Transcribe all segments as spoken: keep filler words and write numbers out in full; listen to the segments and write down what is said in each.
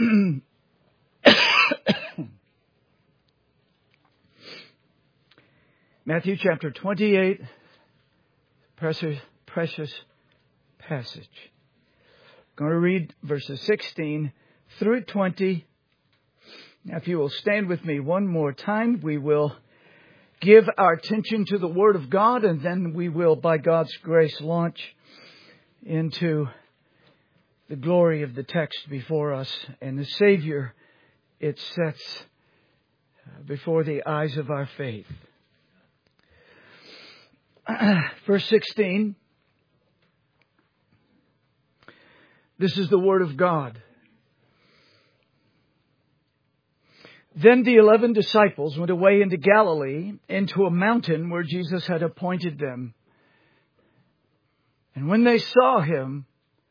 Matthew chapter twenty-eight, precious, precious passage. I'm going to read verses sixteen through twenty. Now, if you will stand with me one more time, we will give our attention to the Word of God, and then we will, by God's grace, launch into the glory of the text before us and the Savior it sets before the eyes of our faith. Verse sixteen. This is the Word of God. Then the eleven disciples went away into Galilee, into a mountain where Jesus had appointed them. And when they saw Him,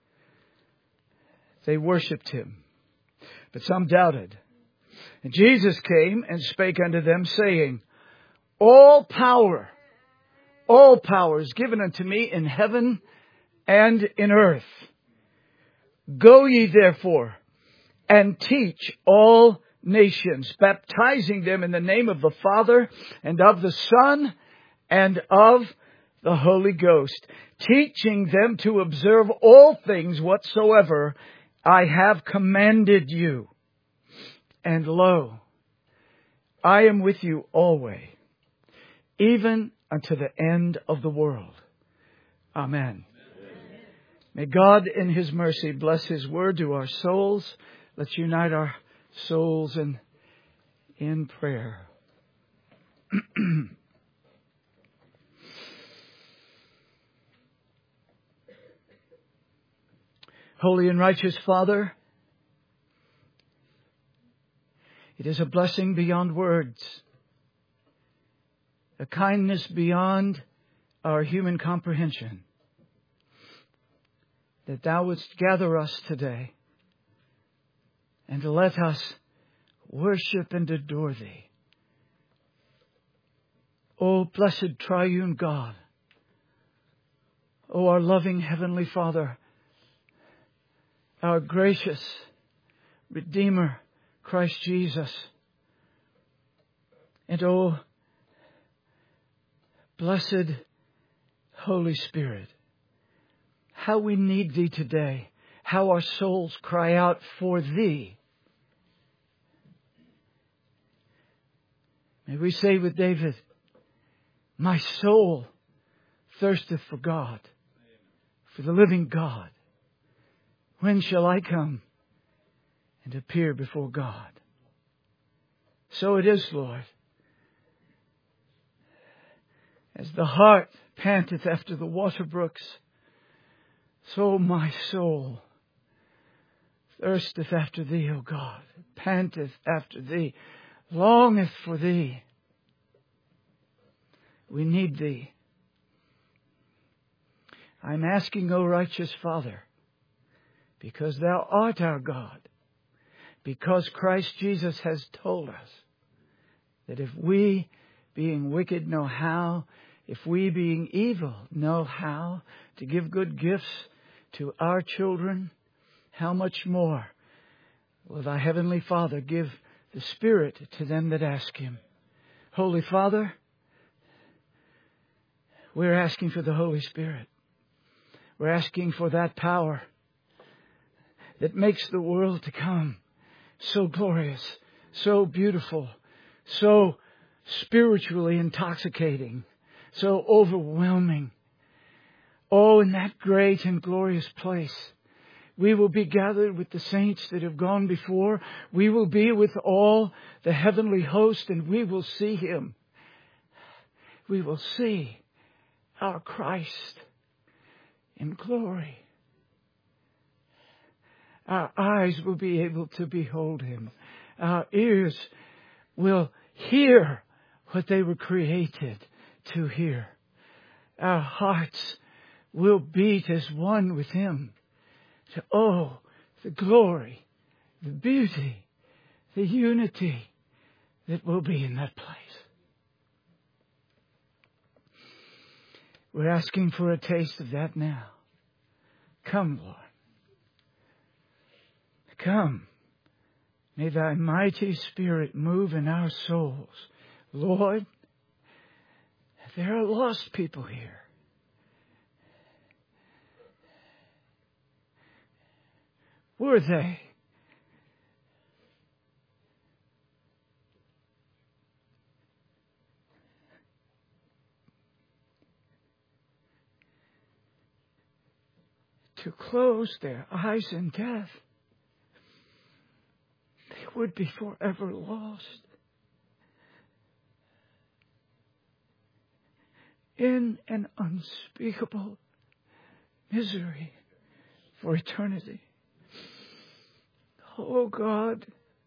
they worshipped Him. But some doubted. And Jesus came and spake unto them, saying, All power, all power is given unto me in heaven and in earth. Go ye therefore and teach all nations, baptizing them in the name of the Father and of the Son and of the Holy Ghost, teaching them to observe all things whatsoever I have commanded you. And lo, I am with you always, even unto the end of the world. Amen. May God in His mercy bless His word to our souls. Let's unite our souls in, in prayer. Holy and righteous Father, it is a blessing beyond words, a kindness beyond our human comprehension, that Thou wouldst gather us today and to let us worship and adore Thee. O blessed triune God, O our loving Heavenly Father, our gracious Redeemer, Christ Jesus, and O blessed Holy Spirit, how we need Thee today, how our souls cry out for Thee. May we say with David, my soul thirsteth for God, for the living God. When shall I come and appear before God? So it is, Lord. As the hart panteth after the water brooks, so my soul thirsteth after Thee, O God, panteth after Thee, longeth for Thee. We need Thee. I'm asking, O righteous Father, because Thou art our God, because Christ Jesus has told us that if we, being wicked, know how, if we, being evil, know how to give good gifts to our children, how much more will Thy Heavenly Father give the Spirit to them that ask Him? Holy Father, we're asking for the Holy Spirit. We're asking for that power that makes the world to come so glorious, so beautiful, so spiritually intoxicating, so overwhelming. Oh, in that great and glorious place, we will be gathered with the saints that have gone before. We will be with all the heavenly host, and we will see Him. We will see our Christ in glory. Our eyes will be able to behold Him. Our ears will hear what they were created to hear. Our hearts will beat as one with Him. To, oh, the glory, the beauty, the unity that will be in that place. We're asking for a taste of that now. Come, Lord. Come. May Thy mighty Spirit move in our souls. Lord, there are lost people here. Were they? To close their eyes in death, they would be forever lost in an unspeakable misery for eternity. Oh God,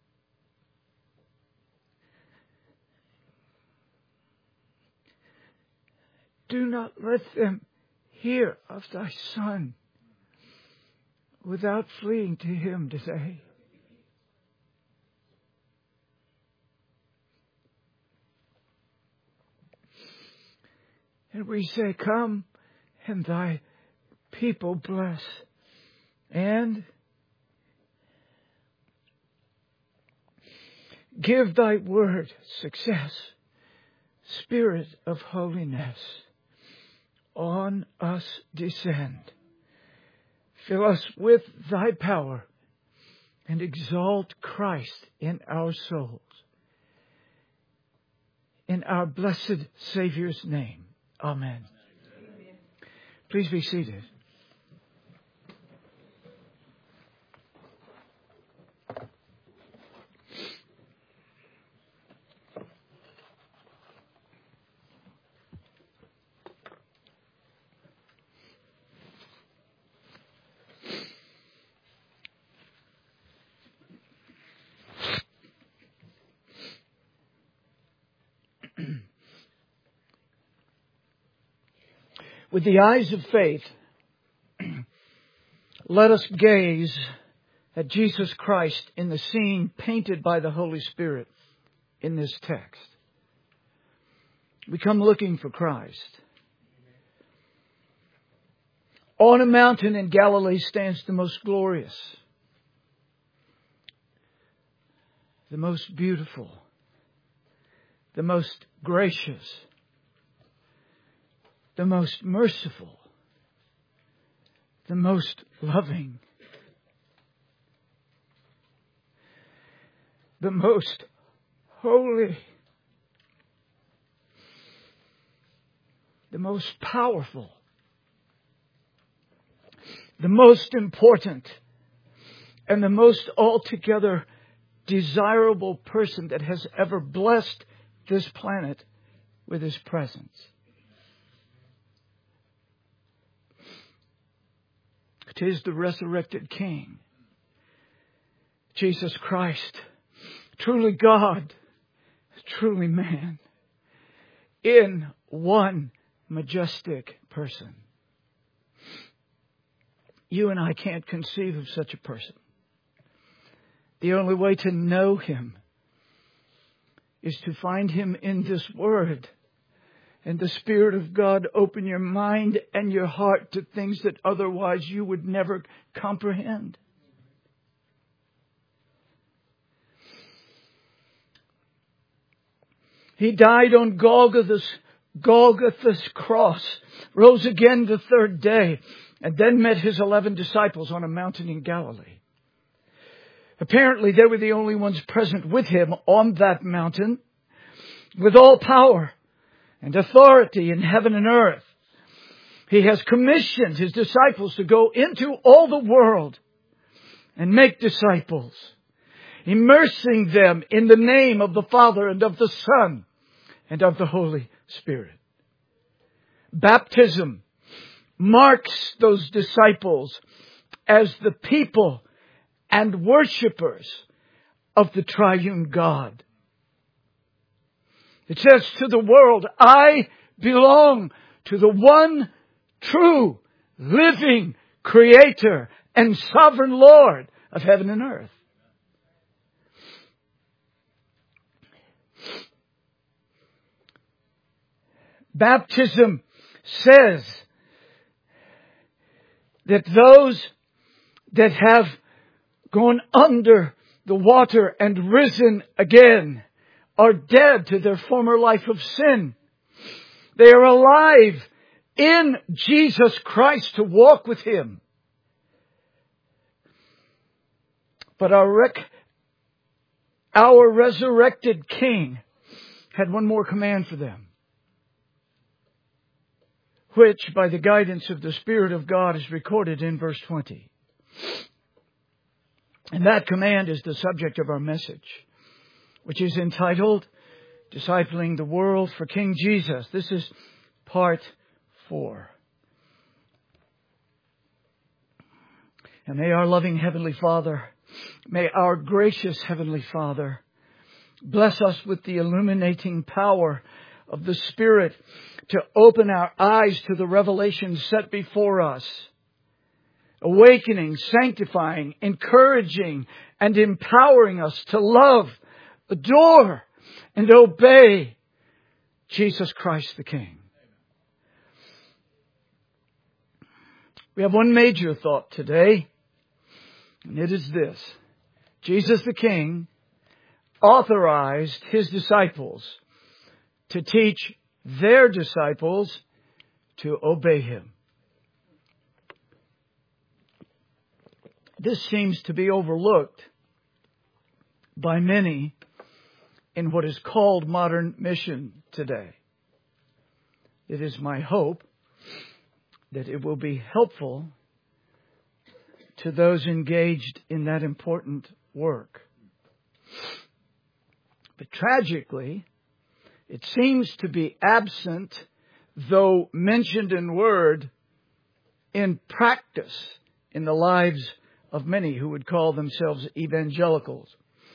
do not let them hear of Thy Son without fleeing to Him today. And we say, come and Thy people bless. And give Thy word success. Spirit of holiness, on us descend. Fill us with Thy power and exalt Christ in our souls. In our blessed Savior's name. Amen. Amen. Please be seated. With the eyes of faith, let us gaze at Jesus Christ in the scene painted by the Holy Spirit in this text. We come looking for Christ. On a mountain in Galilee stands the most glorious, the most beautiful, the most gracious, the most merciful, the most loving, the most holy, the most powerful, the most important, and the most altogether desirable person that has ever blessed this planet with His presence. It is the resurrected King, Jesus Christ, truly God, truly man, in one majestic person. You and I can't conceive of such a person. The only way to know Him is to find Him in this Word. And the Spirit of God open your mind and your heart to things that otherwise you would never comprehend. He died on Golgotha's, Golgotha's cross, rose again the third day, and then met His eleven disciples on a mountain in Galilee. Apparently, they were the only ones present with Him on that mountain, with all power and authority in heaven and earth. He has commissioned His disciples to go into all the world and make disciples, immersing them in the name of the Father and of the Son and of the Holy Spirit. Baptism marks those disciples as the people and worshipers of the triune God. It says to the world, I belong to the one true, living Creator and Sovereign Lord of heaven and earth. Baptism says that those that have gone under the water and risen again, are dead to their former life of sin. They are alive in Jesus Christ to walk with Him. But our, rec- our resurrected King had one more command for them, which, by the guidance of the Spirit of God, is recorded in verse twenty. And that command is the subject of our message, which is entitled, Discipling the World for King Jesus. This is part four. And may our loving Heavenly Father, may our gracious Heavenly Father bless us with the illuminating power of the Spirit to open our eyes to the revelation set before us, awakening, sanctifying, encouraging, and empowering us to love, adore, and obey Jesus Christ the King. We have one major thought today, and it is this. Jesus the King authorized His disciples to teach their disciples to obey Him. This seems to be overlooked by many in what is called modern mission today. It is my hope that it will be helpful to those engaged in that important work. But tragically, it seems to be absent, though mentioned in word, in practice in the lives of many who would call themselves evangelicals.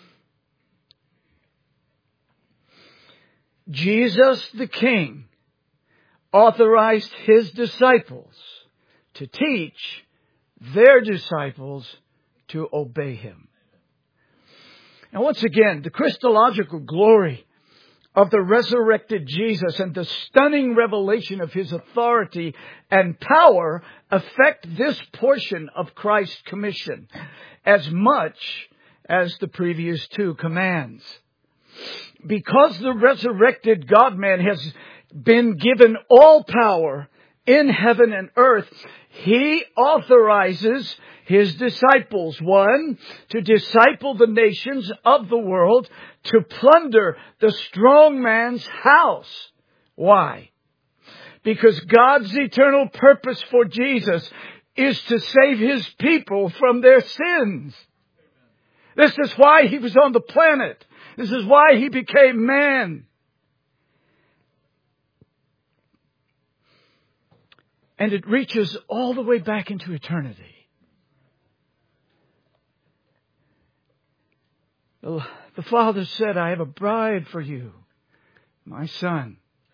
Jesus the King authorized His disciples to teach their disciples to obey Him. Now once again, the Christological glory of the resurrected Jesus and the stunning revelation of His authority and power affect this portion of Christ's commission as much as the previous two commands. Because the resurrected God-man has been given all power in heaven and earth, He authorizes His disciples, one, to disciple the nations of the world, to plunder the strong man's house. Why? Because God's eternal purpose for Jesus is to save His people from their sins. This is why He was on the planet. This is why He became man. And it reaches all the way back into eternity. The Father said, I have a bride for you, my Son.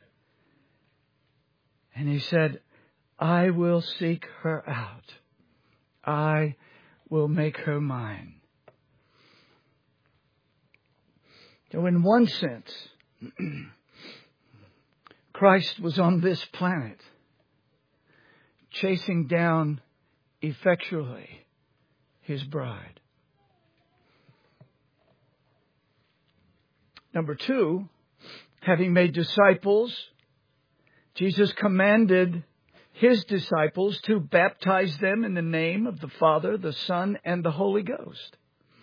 And He said, I will seek her out. I will make her mine. So in one sense, Christ was on this planet, chasing down effectually His bride. Number two, having made disciples, Jesus commanded His disciples to baptize them in the name of the Father, the Son, and the Holy Ghost.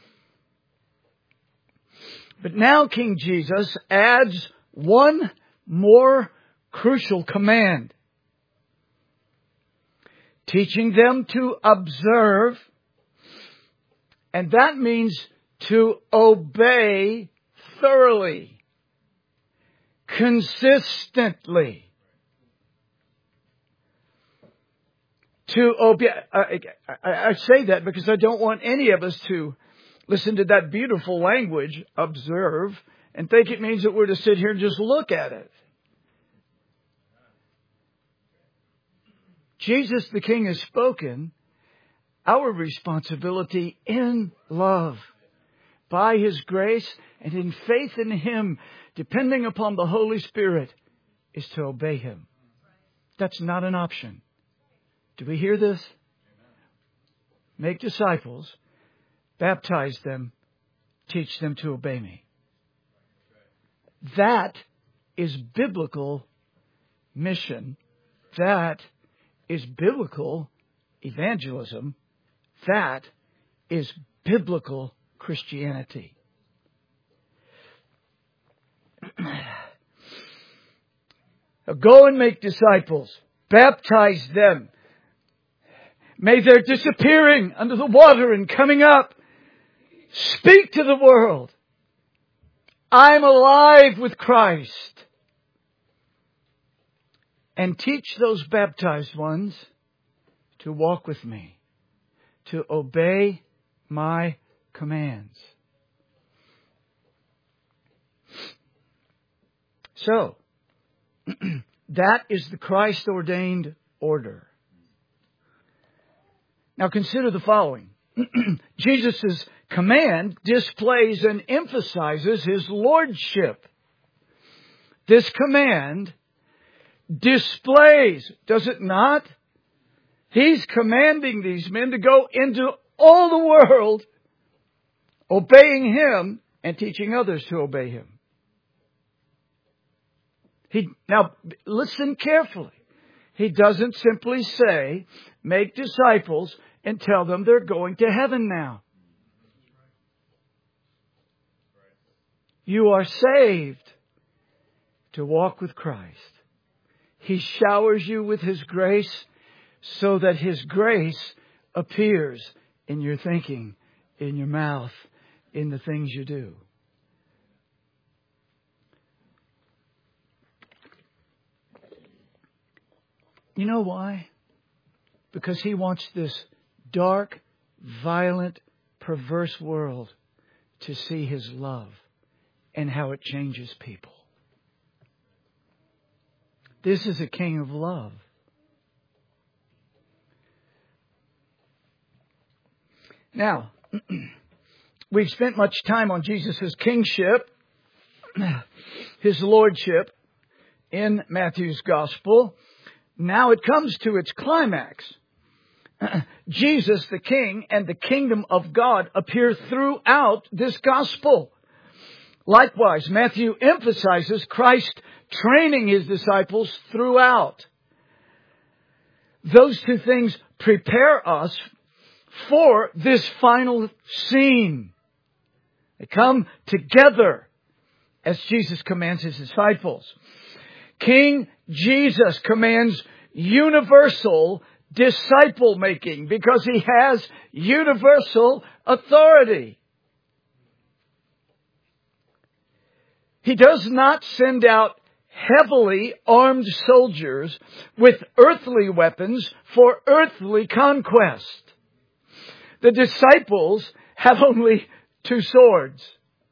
But now King Jesus adds one more crucial command, teaching them to observe, and that means to obey thoroughly, consistently. To obey. I, I, I say that because I don't want any of us to listen to that beautiful language, observe, and think it means that we're to sit here and just look at it. Jesus the King has spoken. Our responsibility in love, by His grace and in faith in Him, depending upon the Holy Spirit, is to obey Him. That's not an option. Do we hear this? Make disciples, baptize them teach them to obey me. That is biblical mission. That is biblical evangelism. That is biblical Christianity. Go and make disciples. Baptize them. May their disappearing under the water and coming up speak to the world. I'm alive with Christ. And teach those baptized ones to walk with me, to obey my commands. So, that is the Christ-ordained order. Now consider the following. Jesus' command displays and emphasizes His lordship. This command displays, does it not? He's commanding these men to go into all the world, obeying Him and teaching others to obey Him. He, now, listen carefully. He doesn't simply say, make disciples and tell them they're going to heaven now. You are saved to walk with Christ. He showers you with His grace so that His grace appears in your thinking, in your mouth, in the things you do. You know why? Because He wants this dark, violent, perverse world to see His love and how it changes people. This is a King of love. Now, we've spent much time on Jesus' kingship, His lordship in Matthew's Gospel. Now it comes to its climax. Jesus, the King, and the kingdom of God appear throughout this Gospel. Likewise, Matthew emphasizes Christ training His disciples throughout. Those two things prepare us for this final scene. They come together as Jesus commands His disciples. King Jesus commands universal disciple making because He has universal authority. He does not send out heavily armed soldiers with earthly weapons for earthly conquest. The disciples have only two swords.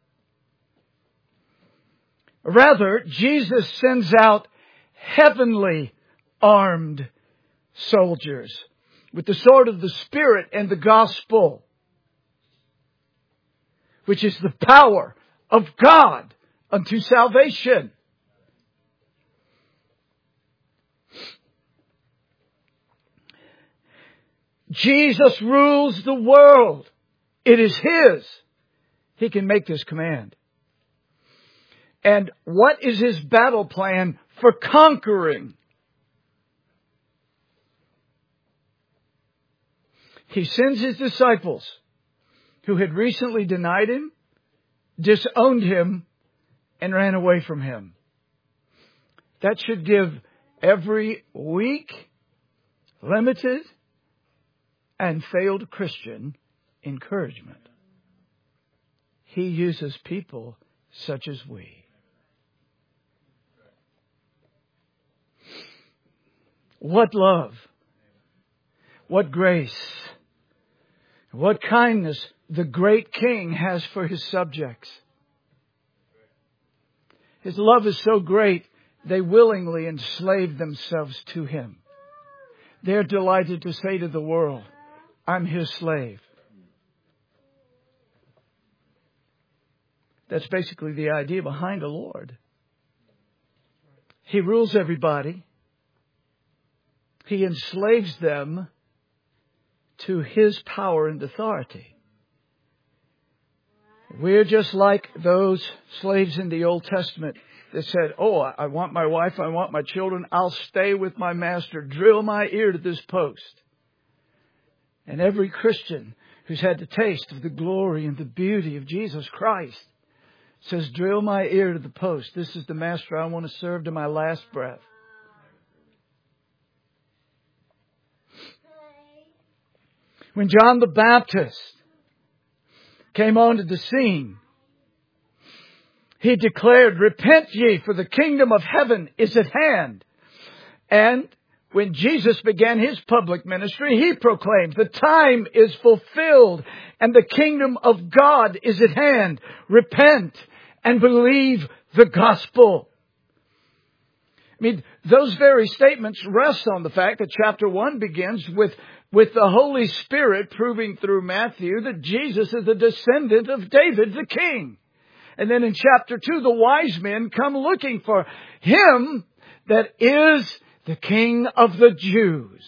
Rather, Jesus sends out heavenly armed soldiers with the sword of the Spirit and the gospel, which is the power of God unto salvation. Jesus rules the world. It is His. He can make this command. And what is His battle plan for conquering? He sends His disciples who had recently denied Him, disowned Him, and ran away from Him. That should give every weak, limited, and failed Christian encouragement. He uses people such as we. What love, what grace, what kindness the great King has for His subjects. His love is so great, they willingly enslave themselves to Him. They're delighted to say to the world, I'm His slave. That's basically the idea behind the Lord. He rules everybody. He enslaves them to His power and authority. We're just like those slaves in the Old Testament that said, oh, I want my wife, I want my children, I'll stay with my master, drill my ear to this post. And every Christian who's had the taste of the glory and the beauty of Jesus Christ says, drill my ear to the post. This is the master I want to serve to my last breath. When John the Baptist came onto the scene, he declared, repent ye, for the kingdom of heaven is at hand. And when Jesus began His public ministry, He proclaimed, the time is fulfilled and the kingdom of God is at hand. Repent and believe the gospel. I mean, those very statements rest on the fact that chapter one begins with, with the Holy Spirit proving through Matthew that Jesus is a descendant of David the king. And then in chapter two, the wise men come looking for Him that is the King of the Jews.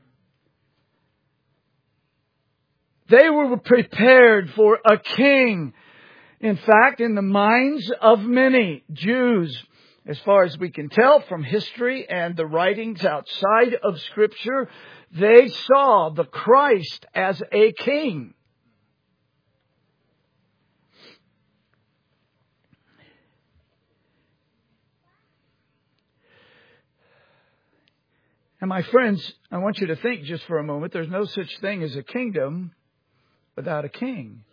They were prepared for a king. In fact, in the minds of many Jews, as far as we can tell from history and the writings outside of Scripture, they saw the Christ as a king. And my friends, I want you to think just for a moment, there's no such thing as a kingdom without a king.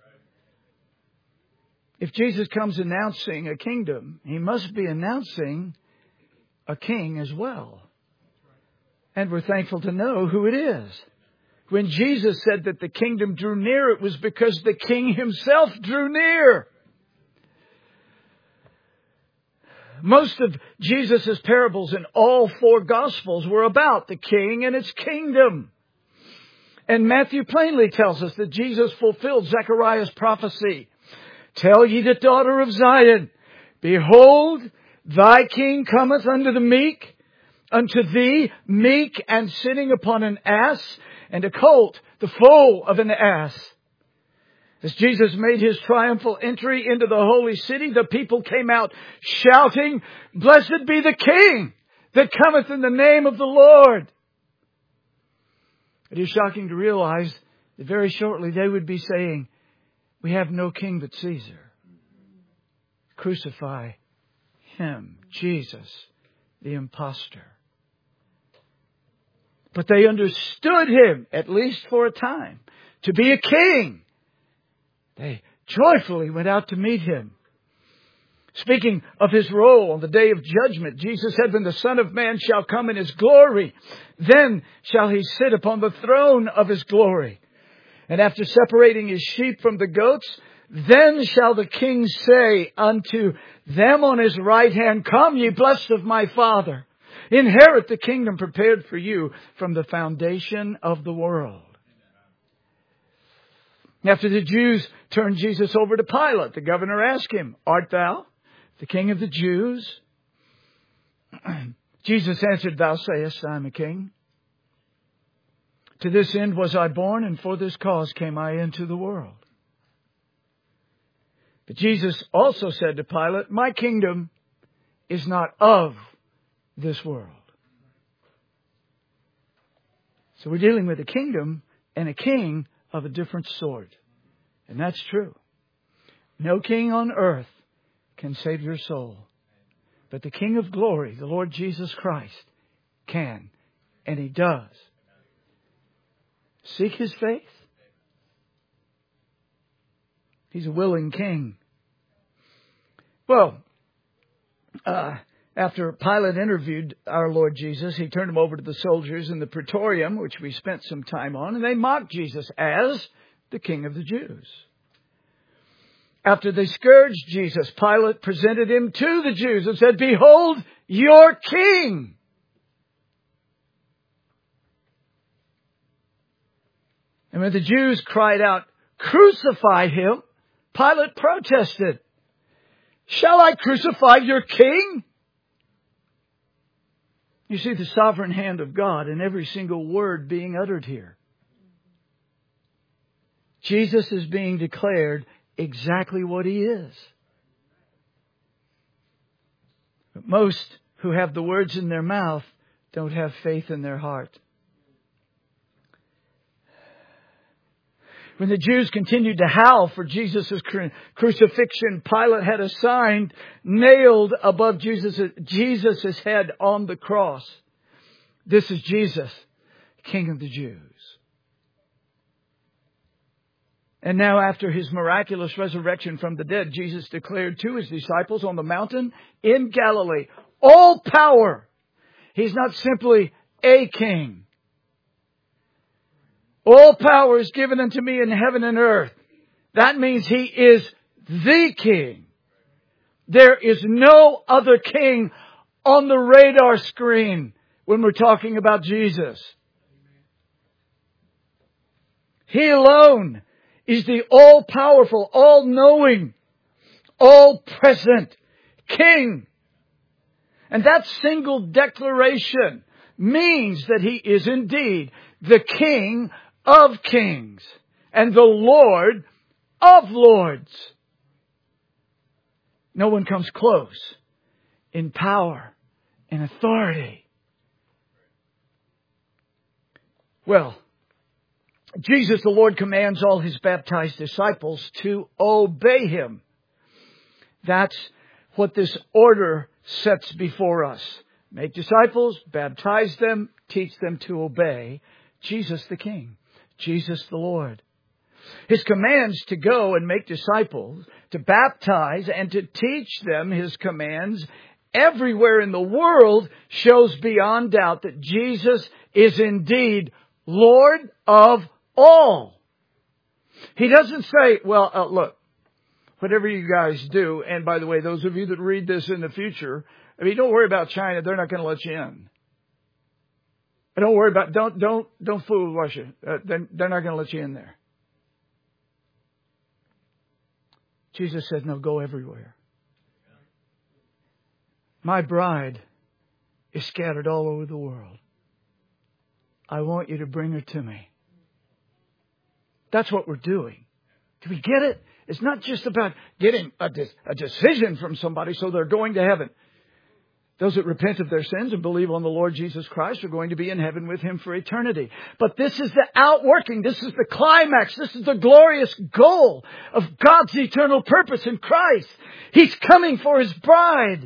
If Jesus comes announcing a kingdom, He must be announcing a king as well. And we're thankful to know who it is. When Jesus said that the kingdom drew near, it was because the king Himself drew near. Most of Jesus' parables in all four Gospels were about the king and His kingdom. And Matthew plainly tells us that Jesus fulfilled Zechariah's prophecy. Tell ye the daughter of Zion, behold, thy king cometh unto the meek, unto thee meek and sitting upon an ass, and a colt, the foal of an ass. As Jesus made His triumphal entry into the holy city, the people came out shouting, blessed be the King that cometh in the name of the Lord. It is shocking to realize that very shortly they would be saying, we have no king but Caesar. Crucify Him, Jesus, the impostor. But they understood Him, at least for a time, to be a king. They joyfully went out to meet Him. Speaking of His role on the day of judgment, Jesus said, when the Son of Man shall come in His glory, then shall He sit upon the throne of His glory. And after separating His sheep from the goats, then shall the King say unto them on His right hand, come ye blessed of my Father, inherit the kingdom prepared for you from the foundation of the world. After the Jews turned Jesus over to Pilate, the governor asked Him, art thou the King of the Jews? Jesus answered, thou sayest I am a king. To this end was I born, and for this cause came I into the world. But Jesus also said to Pilate, my kingdom is not of this world. So we're dealing with a kingdom and a king of a different sort. And that's true. No king on earth can save your soul. But the King of glory, the Lord Jesus Christ, can. And He does. Seek His faith. He's a willing king. Well, uh, after Pilate interviewed our Lord Jesus, he turned Him over to the soldiers in the Praetorium, which we spent some time on, and they mocked Jesus as the King of the Jews. After they scourged Jesus, Pilate presented Him to the Jews and said, behold your king. And when the Jews cried out, crucify Him, Pilate protested, shall I crucify your king? You see the sovereign hand of God in every single word being uttered here. Jesus is being declared exactly what He is. But most who have the words in their mouth don't have faith in their heart. When the Jews continued to howl for Jesus' crucifixion, Pilate had a sign nailed above Jesus' Jesus' head on the cross. This is Jesus, King of the Jews. And now after His miraculous resurrection from the dead, Jesus declared to His disciples on the mountain in Galilee, all power. He's not simply a king. All power is given unto me in heaven and earth. That means He is the King. There is no other king on the radar screen when we're talking about Jesus. He alone is the all-powerful, all-knowing, all-present King. And that single declaration means that He is indeed the King of kings and the Lord of lords. No one comes close in power and authority. Well, Jesus the Lord commands all His baptized disciples to obey Him. That's what this order sets before us. Make disciples, baptize them, teach them to obey Jesus the King, Jesus the Lord. His commands to go and make disciples, to baptize and to teach them His commands everywhere in the world shows beyond doubt that Jesus is indeed Lord of all. He doesn't say, well, uh, look, whatever you guys do, and by the way, those of you that read this in the future, I mean, don't worry about China. They're not going to let you in. Don't worry about, don't, don't, don't fool Russia. Uh, they're, they're not going to let you in there. Jesus said, no, go everywhere. My bride is scattered all over the world. I want you to bring her to me. That's what we're doing. Do we get it? It's not just about getting a, de- a decision from somebody so they're going to heaven. Those that repent of their sins and believe on the Lord Jesus Christ are going to be in heaven with Him for eternity. But this is the outworking. This is the climax. This is the glorious goal of God's eternal purpose in Christ. He's coming for His bride.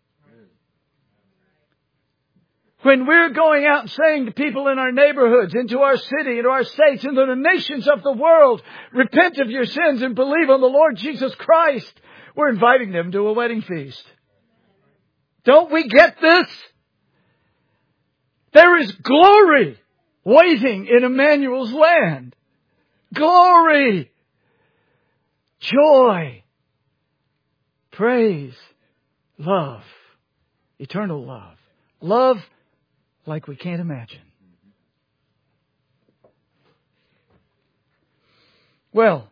When we're going out and saying to people in our neighborhoods, into our city, into our states, into the nations of the world, repent of your sins and believe on the Lord Jesus Christ, we're inviting them to a wedding feast. Don't we get this? There is glory waiting in Emmanuel's land. Glory. Joy. Praise. Love. Eternal love. Love like we can't imagine. Well,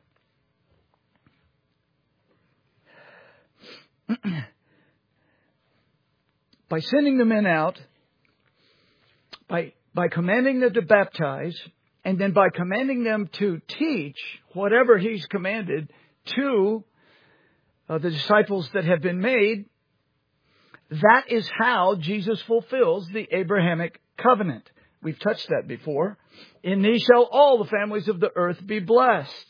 by sending the men out, by, by commanding them to baptize, and then by commanding them to teach whatever He's commanded to uh, the disciples that have been made, that is how Jesus fulfills the Abrahamic covenant. We've touched that before. In these shall all the families of the earth be blessed.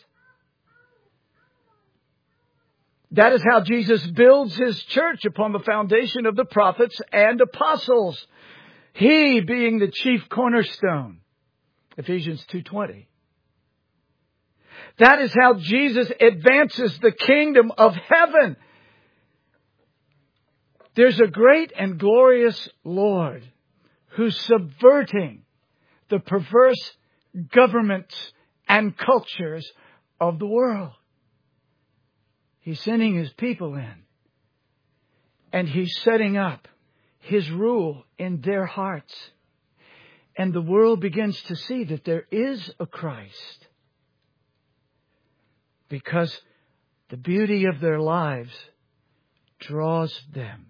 That is how Jesus builds His church upon the foundation of the prophets and apostles. He being the chief cornerstone. Ephesians two twenty. That is how Jesus advances the kingdom of heaven. There's a great and glorious Lord who's subverting the perverse governments and cultures of the world. He's sending His people in. And He's setting up His rule in their hearts. And the world begins to see that there is a Christ. Because the beauty of their lives draws them.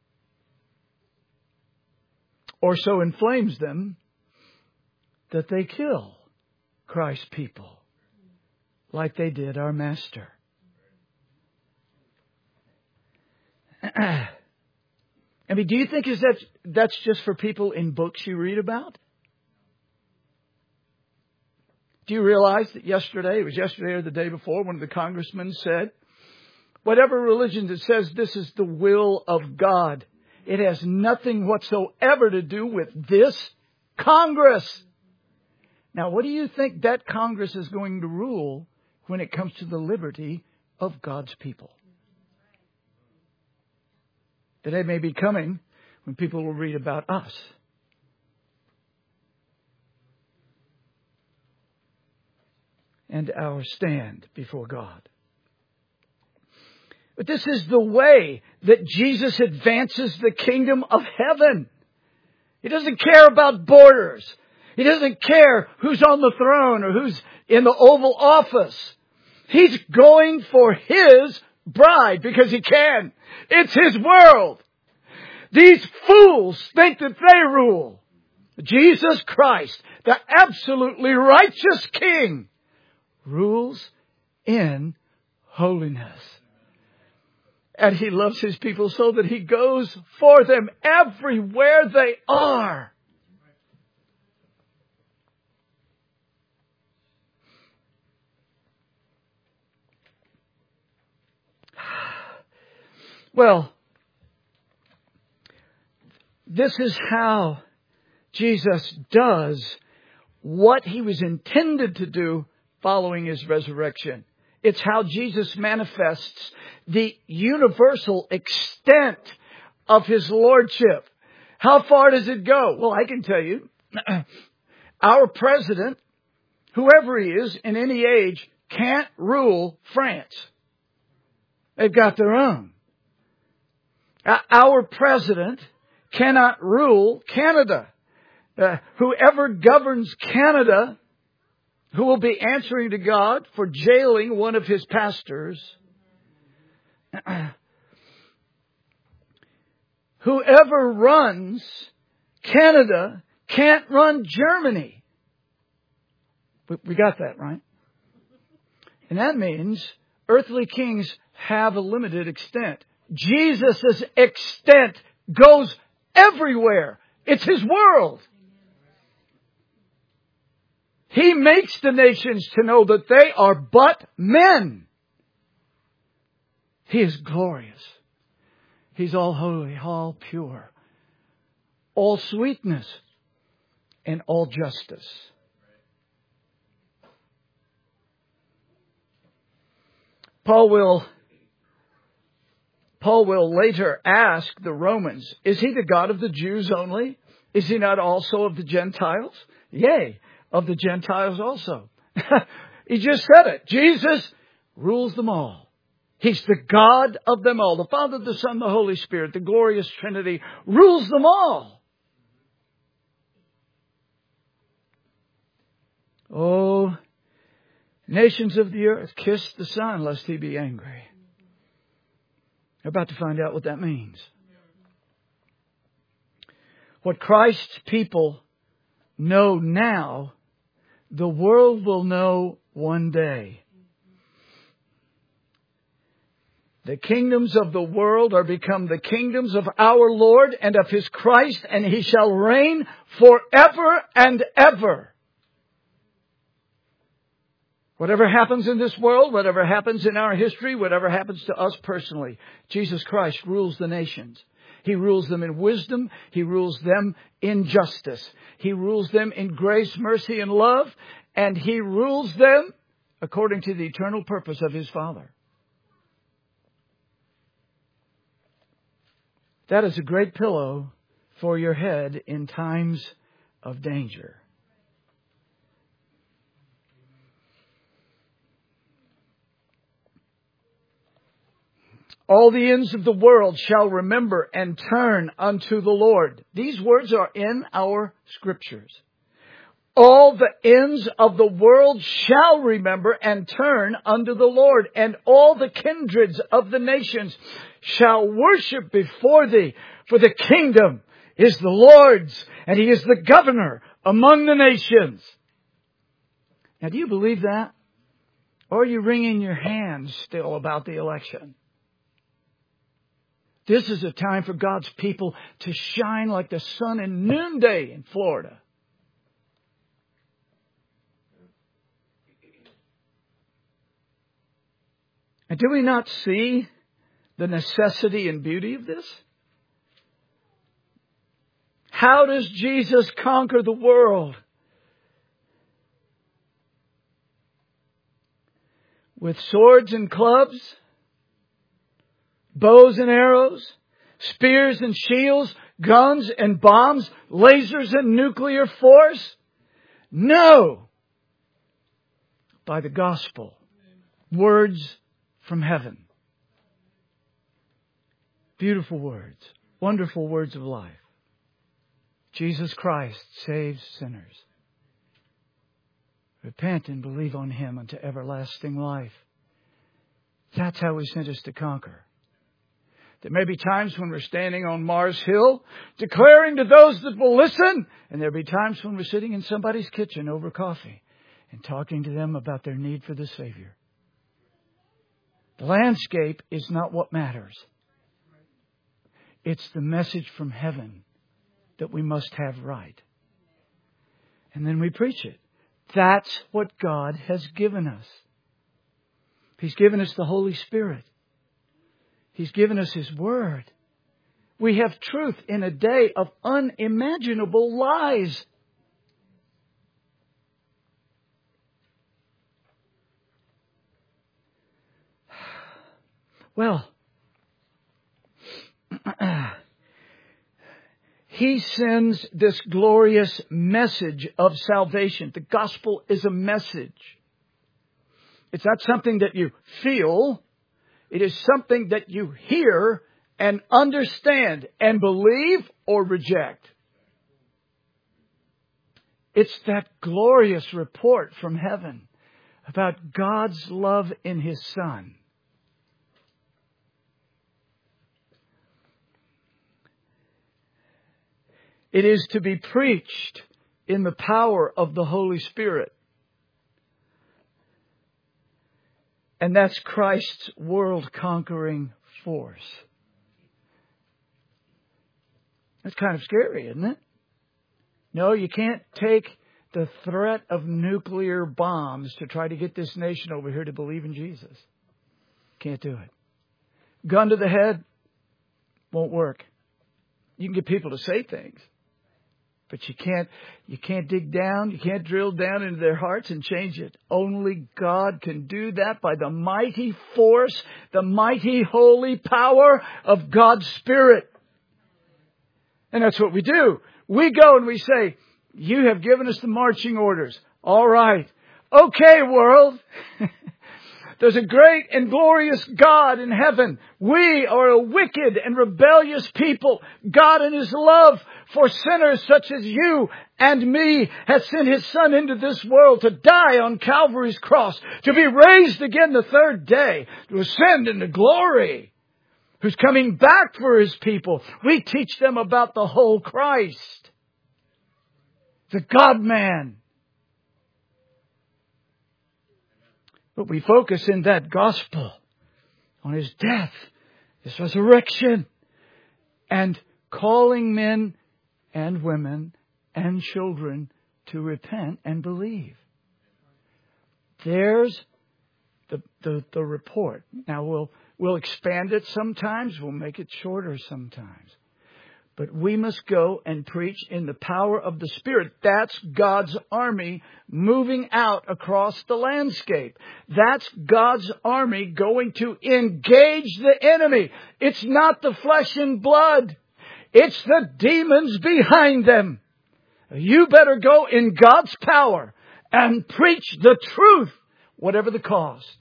Or so inflames them that they kill Christ's people. Like they did our Master. I mean, do you think is that that's just for people in books you read about? Do you realize that yesterday, it was yesterday or the day before, one of the congressmen said, whatever religion that says this is the will of God, it has nothing whatsoever to do with this Congress. Now, what do you think that Congress is going to rule when it comes to the liberty of God's people? The day may be coming when people will read about us. And our stand before God. But this is the way that Jesus advances the kingdom of heaven. He doesn't care about borders. He doesn't care who's on the throne or who's in the Oval Office. He's going for His bride because He can. It's His world. These fools think that they rule. Jesus Christ, the absolutely righteous King, rules in holiness. And He loves His people so that He goes for them everywhere they are. Well, this is how Jesus does what He was intended to do following His resurrection. It's how Jesus manifests the universal extent of His lordship. How far does it go? Well, I can tell you, our president, whoever he is in any age, can't rule France. They've got their own. Our president cannot rule Canada. Uh, whoever governs Canada, who will be answering to God for jailing one of His pastors, whoever runs Canada can't run Germany. We got that, right? And that means earthly kings have a limited extent. Jesus' extent goes everywhere. It's His world. He makes the nations to know that they are but men. He is glorious. He's all holy, all pure, all sweetness, and all justice. Paul will, Paul will later ask the Romans, is He the God of the Jews only? Is He not also of the Gentiles? Yea, of the Gentiles also. He just said it. Jesus rules them all. He's the God of them all. The Father, the Son, the Holy Spirit, the glorious Trinity rules them all. Oh, nations of the earth, kiss the Son, lest He be angry. We're about to find out what that means. What Christ's people know now, the world will know one day. The kingdoms of the world are become the kingdoms of our Lord and of His Christ, and He shall reign forever and ever. Whatever happens in this world, whatever happens in our history, whatever happens to us personally, Jesus Christ rules the nations. He rules them in wisdom. He rules them in justice. He rules them in grace, mercy, and love. And He rules them according to the eternal purpose of His Father. That is a great pillow for your head in times of danger. All the ends of the world shall remember and turn unto the Lord. These words are in our scriptures. All the ends of the world shall remember and turn unto the Lord, and all the kindreds of the nations shall worship before Thee. For the kingdom is the Lord's, and He is the governor among the nations. Now, do you believe that? Or are you wringing your hands still about the election? This is a time for God's people to shine like the sun in noonday in Florida. And do we not see the necessity and beauty of this? How does Jesus conquer the world? With swords and clubs, bows and arrows, spears and shields, guns and bombs, lasers and nuclear force? No! By the gospel. Words from heaven. Beautiful words. Wonderful words of life. Jesus Christ saves sinners. Repent and believe on Him unto everlasting life. That's how He sent us to conquer. There may be times when we're standing on Mars Hill, declaring to those that will listen. And there'll be times when we're sitting in somebody's kitchen over coffee and talking to them about their need for the Savior. The landscape is not what matters. It's the message from heaven that we must have right. And then we preach it. That's what God has given us. He's given us the Holy Spirit. He's given us His Word. We have truth in a day of unimaginable lies. Well, He sends this glorious message of salvation. The gospel is a message. It's not something that you feel. It is something that you hear and understand and believe or reject. It's that glorious report from heaven about God's love in His Son. It is to be preached in the power of the Holy Spirit. And that's Christ's world-conquering force. That's kind of scary, isn't it? No, you can't take the threat of nuclear bombs to try to get this nation over here to believe in Jesus. Can't do it. Gun to the head won't work. You can get people to say things. But you can't, you can't dig down, you can't drill down into their hearts and change it. Only God can do that by the mighty force, the mighty holy power of God's Spirit. And that's what we do. We go and we say, you have given us the marching orders. All right. Okay, world. There's a great and glorious God in heaven. We are a wicked and rebellious people. God in His love for sinners such as you and me has sent His Son into this world to die on Calvary's cross, to be raised again the third day, to ascend into glory, who's coming back for His people. We teach them about the whole Christ, the God-man. But we focus in that gospel on His death, His resurrection, and calling men and women and children to repent and believe. There's the, the, the report. Now we'll, we'll expand it sometimes. We'll make it shorter sometimes. But we must go and preach in the power of the Spirit. That's God's army moving out across the landscape. That's God's army going to engage the enemy. It's not the flesh and blood. It's the demons behind them. You better go in God's power and preach the truth, whatever the cost.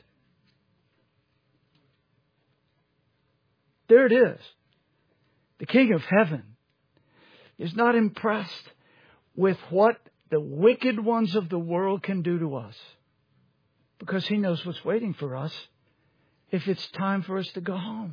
There it is. The King of Heaven is not impressed with what the wicked ones of the world can do to us, because He knows what's waiting for us if it's time for us to go home.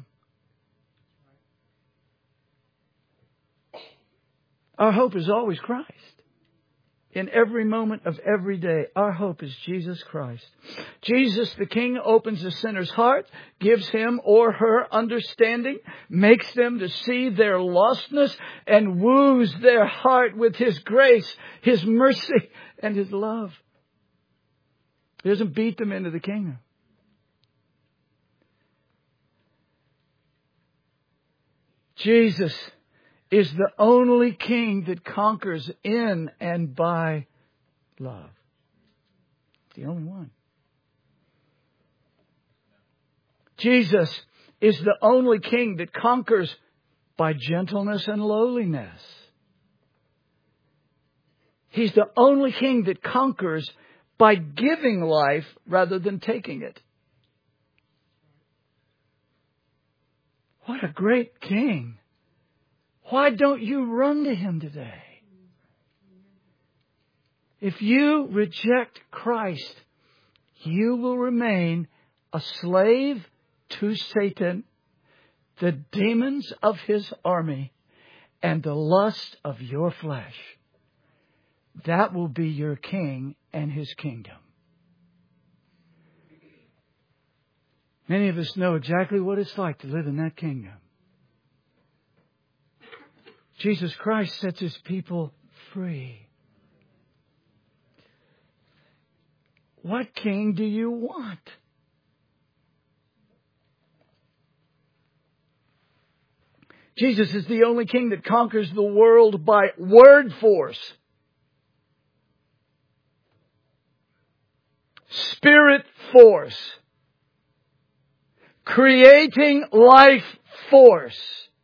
Our hope is always Christ. in every moment of every day. Our hope is Jesus Christ. Jesus the King opens the sinner's heart, gives him or her understanding, makes them to see their lostness, and woos their heart with His grace, His mercy, and His love. He doesn't beat them into the kingdom. Jesus is the only King that conquers in and by love. The only one. Jesus is the only King that conquers by gentleness and lowliness. He's the only King that conquers by giving life rather than taking it. What a great King. Why don't you run to Him today? If you reject Christ, you will remain a slave to Satan, the demons of his army, and the lust of your flesh. That will be your king and his kingdom. Many of us know exactly what it's like to live in that kingdom. Jesus Christ sets His people free. What king do you want? Jesus is the only King that conquers the world by word force. Spirit force. Creating life force.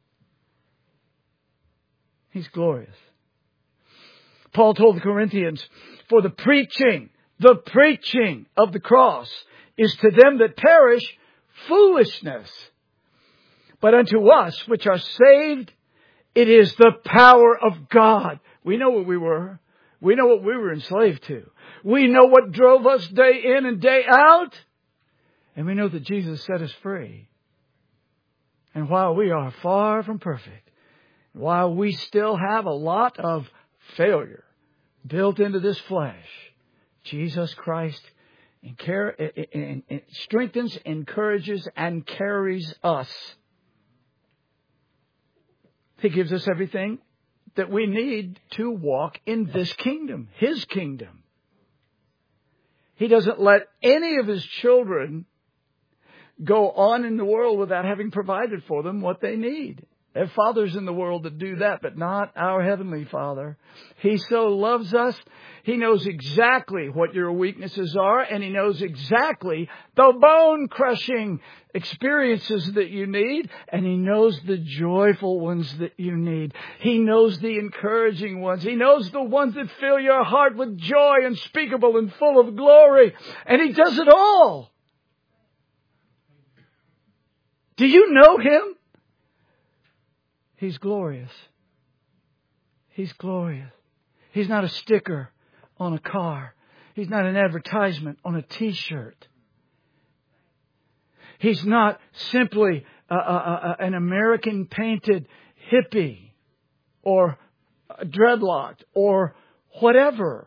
He's glorious. Paul told the Corinthians, for the preaching, the preaching of the cross is to them that perish foolishness. But unto us which are saved, it is the power of God. We know what we were. We know what we were enslaved to. We know what drove us day in and day out. And we know that Jesus set us free. And while we are far from perfect, while we still have a lot of failure built into this flesh, Jesus Christ strengthens, encourages, and carries us. He gives us everything that we need to walk in this kingdom, His kingdom. He doesn't let any of His children go on in the world without having provided for them what they need. There are fathers in the world that do that, but not our Heavenly Father. He so loves us. He knows exactly what your weaknesses are, and He knows exactly the bone-crushing experiences that you need, and He knows the joyful ones that you need. He knows the encouraging ones. He knows the ones that fill your heart with joy unspeakable and full of glory. And He does it all. Do you know Him? He's glorious. He's glorious. He's not a sticker on a car. He's not an advertisement on a t-shirt. He's not simply a, a, a, an American painted hippie or dreadlocked or whatever.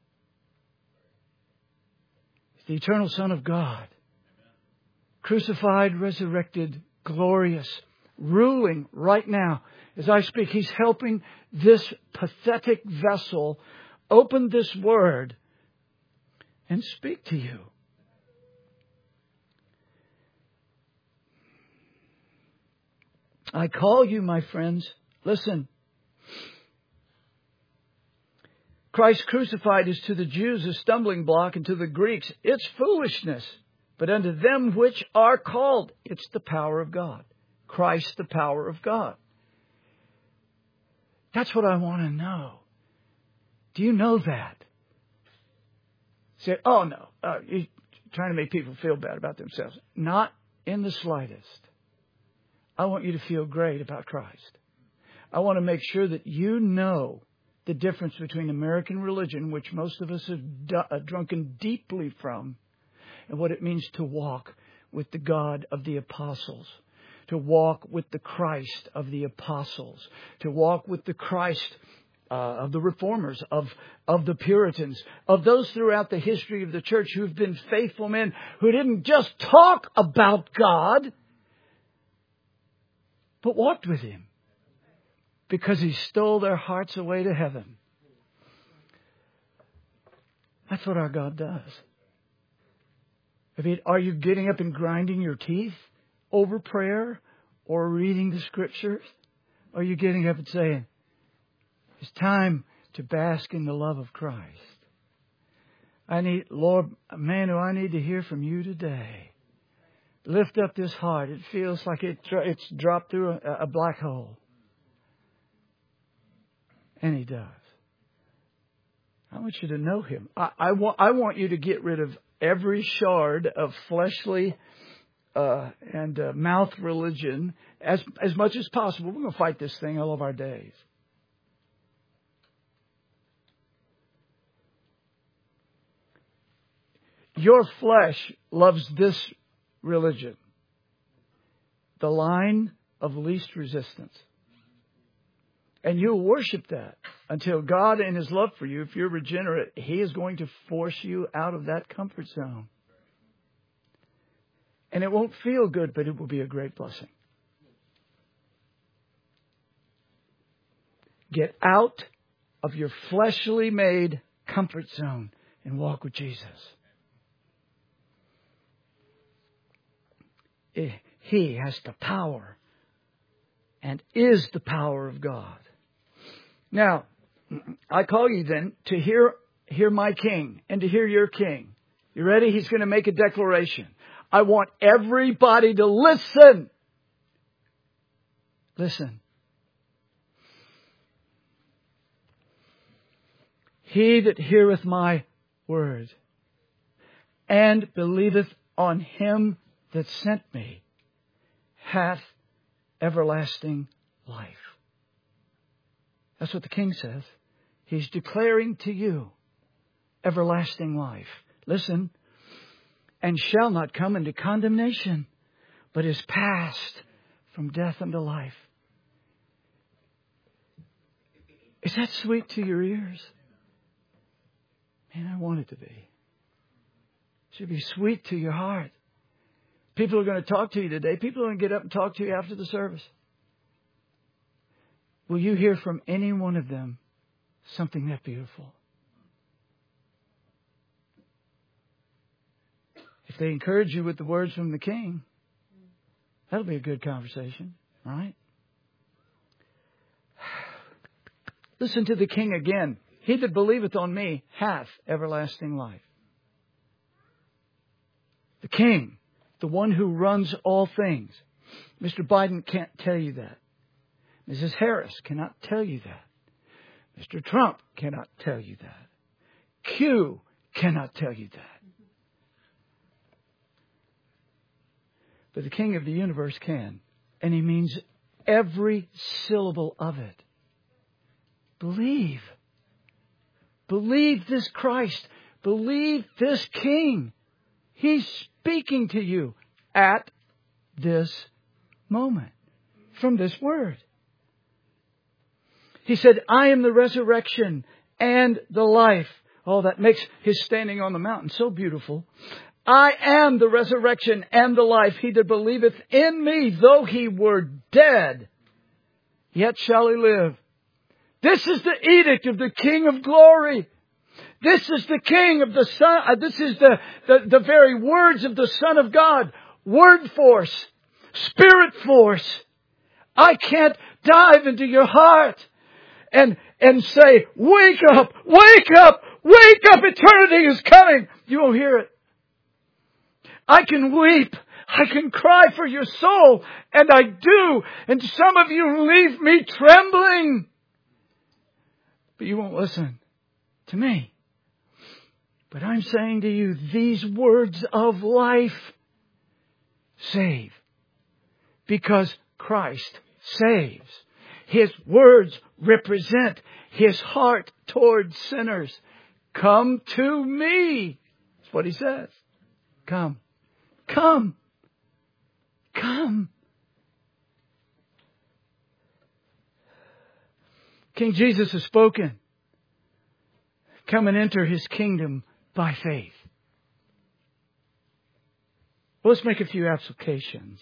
He's the eternal Son of God. Crucified, resurrected, glorious, ruling right now. As I speak, He's helping this pathetic vessel open this word and speak to you. I call you, my friends, listen. Christ crucified is to the Jews a stumbling block, and to the Greeks it's foolishness. But unto them which are called, it's the power of God. Christ, the power of God. That's what I want to know. Do you know that? Say, oh no, uh, you're trying to make people feel bad about themselves. Not in the slightest. I want you to feel great about Christ. I want to make sure that you know the difference between American religion, which most of us have d- uh, drunken deeply from, and what it means to walk with the God of the apostles. To walk with the Christ of the apostles. To walk with the Christ uh, of the Reformers, of, of the Puritans, of those throughout the history of the church who've been faithful men who didn't just talk about God, but walked with Him because He stole their hearts away to heaven. That's what our God does. I mean, are you getting up and grinding your teeth over prayer or reading the Scriptures? Or are you getting up and saying, it's time to bask in the love of Christ? I need, Lord, man, do I need to hear from You today. Lift up this heart. It feels like it, it's dropped through a, a black hole. And He does. I want you to know Him. I, I, want, I want you to get rid of every shard of fleshly uh, and uh, mouth religion as, as much as possible. We're going to fight this thing all of our days. Your flesh loves this religion. The line of least resistance. And you'll worship that until God, in His love for you, if you're regenerate, He is going to force you out of that comfort zone. And it won't feel good, but it will be a great blessing. Get out of your fleshly made comfort zone and walk with Jesus. He has the power and is the power of God. Now, I call you then to hear, hear my King and to hear your King. You ready? He's going to make a declaration. I want everybody to listen. Listen. He that heareth my word and believeth on Him that sent me hath everlasting life. That's what the King says. He's declaring to you everlasting life. Listen. And shall not come into condemnation, but is passed from death unto life. Is that sweet to your ears? Man, I want it to be. It should be sweet to your heart. People are going to talk to you today. People are going to get up and talk to you after the service. Will you hear from any one of them something that beautiful? If they encourage you with the words from the King, that'll be a good conversation, right? Listen to the King again. He that believeth on me hath everlasting life. The King, the one who runs all things. Mister Biden can't tell you that. Missus Harris cannot tell you that. Mister Trump cannot tell you that. Q cannot tell you that. But the King of the universe can. And He means every syllable of it. Believe. Believe this Christ. Believe this King. He's speaking to you at this moment. From this word. He said, I am the resurrection and the life. Oh, that makes His standing on the mountain so beautiful. I am the resurrection and the life. He that believeth in me, though he were dead, yet shall he live. This is the edict of the King of glory. This is the King of the Son. Uh, this is the, the, the very words of the Son of God. Word force. Spirit force. I can't dive into your heart and, and say, wake up, wake up, wake up. Eternity is coming. You won't hear it. I can weep. I can cry for your soul. And I do. And some of you leave me trembling. But you won't listen to me. But I'm saying to you, these words of life save. Because Christ saves. His words represent His heart towards sinners. Come to me. That's what He says. Come. Come. Come. King Jesus has spoken. Come and enter His kingdom by faith. Well, let's make a few applications.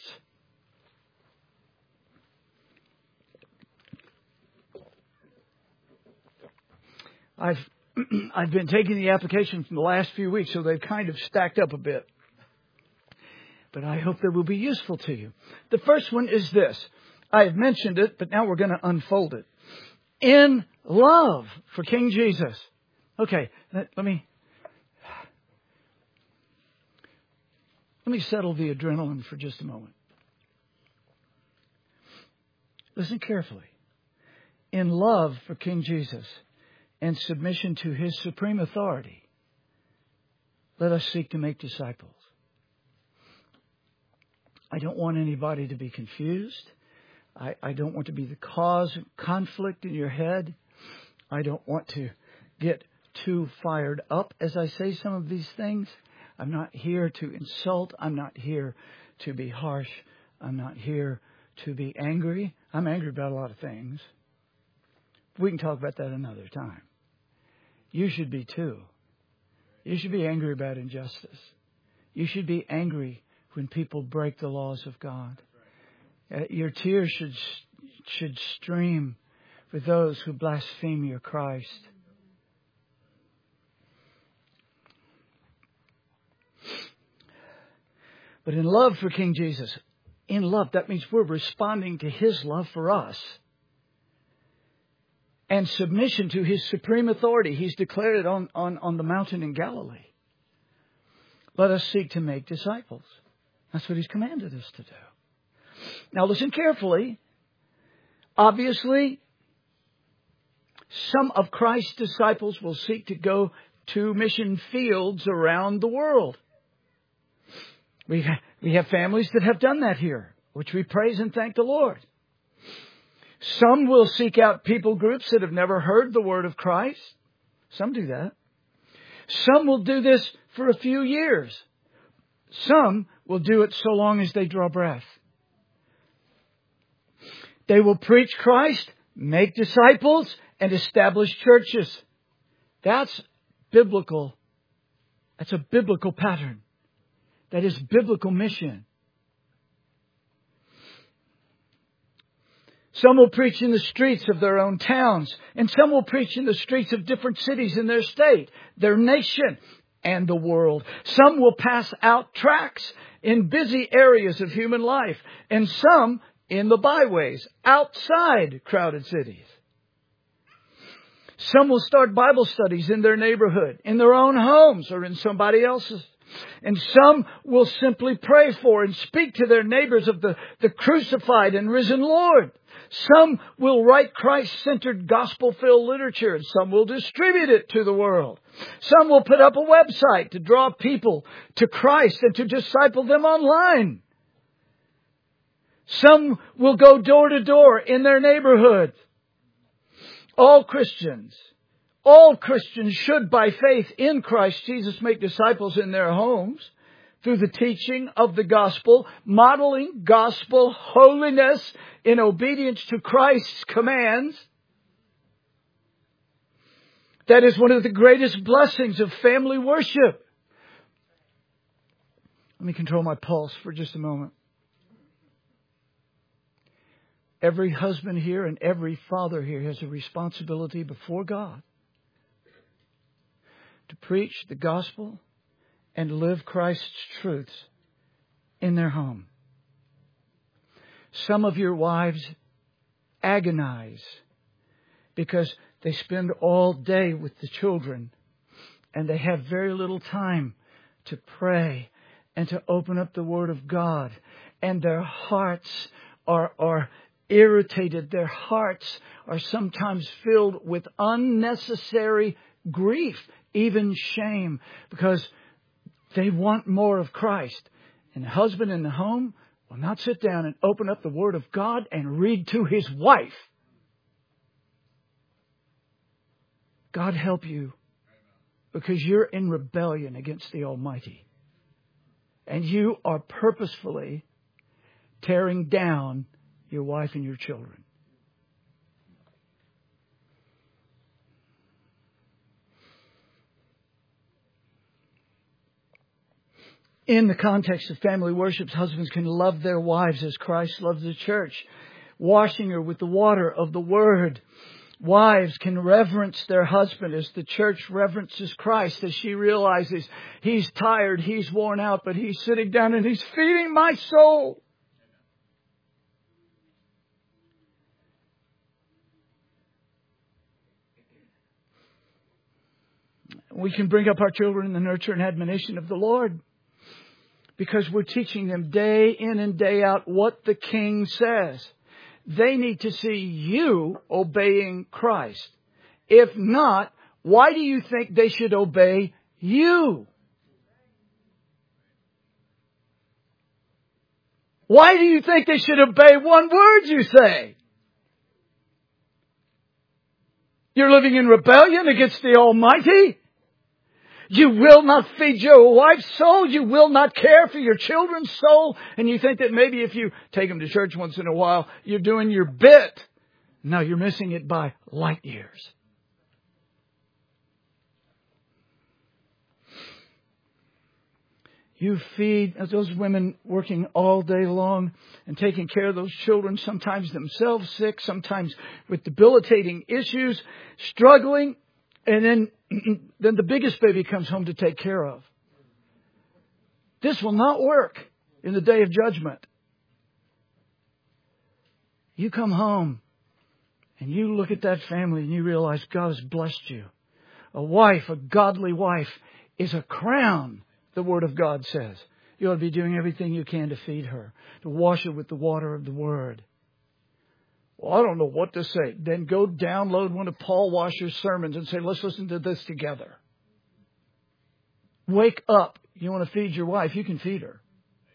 I've I've been taking the applications from the last few weeks, so they've kind of stacked up a bit. But I hope they will be useful to you. The first one is this. I have mentioned it, but now we're going to unfold it. In love for King Jesus. Okay, let, let me let me settle the adrenaline for just a moment. Listen carefully. In love for King Jesus and submission to His supreme authority, let us seek to make disciples. I don't want anybody to be confused. I, I don't want to be the cause of conflict in your head. I don't want to get too fired up as I say some of these things. I'm not here to insult. I'm not here to be harsh. I'm not here to be angry. I'm angry about a lot of things. We can talk about that another time. You should be too. You should be angry about injustice. You should be angry when people break the laws of God. Uh, your tears should should stream for those who blaspheme your Christ. But in love for King Jesus, in love, that means we're responding to His love for us. And submission to His supreme authority. He's declared it on, on, on the mountain in Galilee. Let us seek to make disciples. That's what He's commanded us to do. Now listen carefully. Obviously, some of Christ's disciples will seek to go to mission fields around the world. We have, we have families that have done that here, which we praise and thank the Lord. Some will seek out people groups that have never heard the word of Christ. Some do that. Some will do this for a few years. Some will do it so long as they draw breath. They will preach Christ, make disciples, and establish churches. That's biblical. That's a biblical pattern. That is biblical mission. Some will preach in the streets of their own towns, and some will preach in the streets of different cities in their state, their nation, and the world. Some will pass out tracts in busy areas of human life, and some in the byways, outside crowded cities. Some will start Bible studies in their neighborhood, in their own homes, or in somebody else's. And some will simply pray for and speak to their neighbors of the, the crucified and risen Lord. Some will write Christ-centered gospel-filled literature, and some will distribute it to the world. Some will put up a website to draw people to Christ and to disciple them online. Some will go door to door in their neighborhood. All Christians, all Christians should, by faith in Christ Jesus, make disciples in their homes through the teaching of the gospel, modeling gospel holiness in obedience to Christ's commands. That is one of the greatest blessings of family worship. Let me control my pulse for just a moment. Every husband here and every father here has a responsibility before God to preach the gospel and live Christ's truths in their home. Some of your wives agonize because they spend all day with the children and they have very little time to pray and to open up the Word of God. And their hearts are, are irritated. Their hearts are sometimes filled with unnecessary grief, even shame, because they want more of Christ. And the husband in the home will not sit down and open up the Word of God and read to his wife. God help you, because you're in rebellion against the Almighty. And you are purposefully tearing down your wife and your children. In the context of family worship, husbands can love their wives as Christ loves the church, washing her with the water of the Word. Wives can reverence their husband as the church reverences Christ, as she realizes he's tired, he's worn out, but he's sitting down and he's feeding my soul. We can bring up our children in the nurture and admonition of the Lord, because we're teaching them day in and day out what the King says. They need to see you obeying Christ. If not, why do you think they should obey you? Why do you think they should obey one word you say? You're living in rebellion against the Almighty. You will not feed your wife's soul. You will not care for your children's soul. And you think that maybe if you take them to church once in a while, you're doing your bit. No, you're missing it by light years. You feed those women working all day long and taking care of those children, sometimes themselves sick, sometimes with debilitating issues, struggling. And then, then the biggest baby comes home to take care of. This will not work in the day of judgment. You come home and you look at that family and you realize God has blessed you. A wife, a godly wife, is a crown, the Word of God says. You ought to be doing everything you can to feed her, to wash her with the water of the Word. Well, I don't know what to say. Then go download one of Paul Washer's sermons and say, let's listen to this together. Wake up. You want to feed your wife, you can feed her.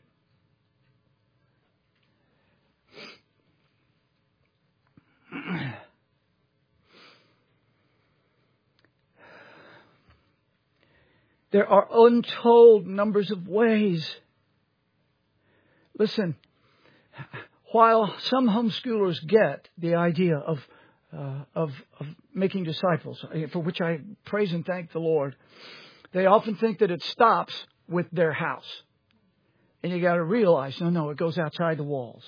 There are untold numbers of ways. Listen. While some homeschoolers get the idea of, uh, of of making disciples, for which I praise and thank the Lord, they often think that it stops with their house. And you got to realize, no, no, it goes outside the walls.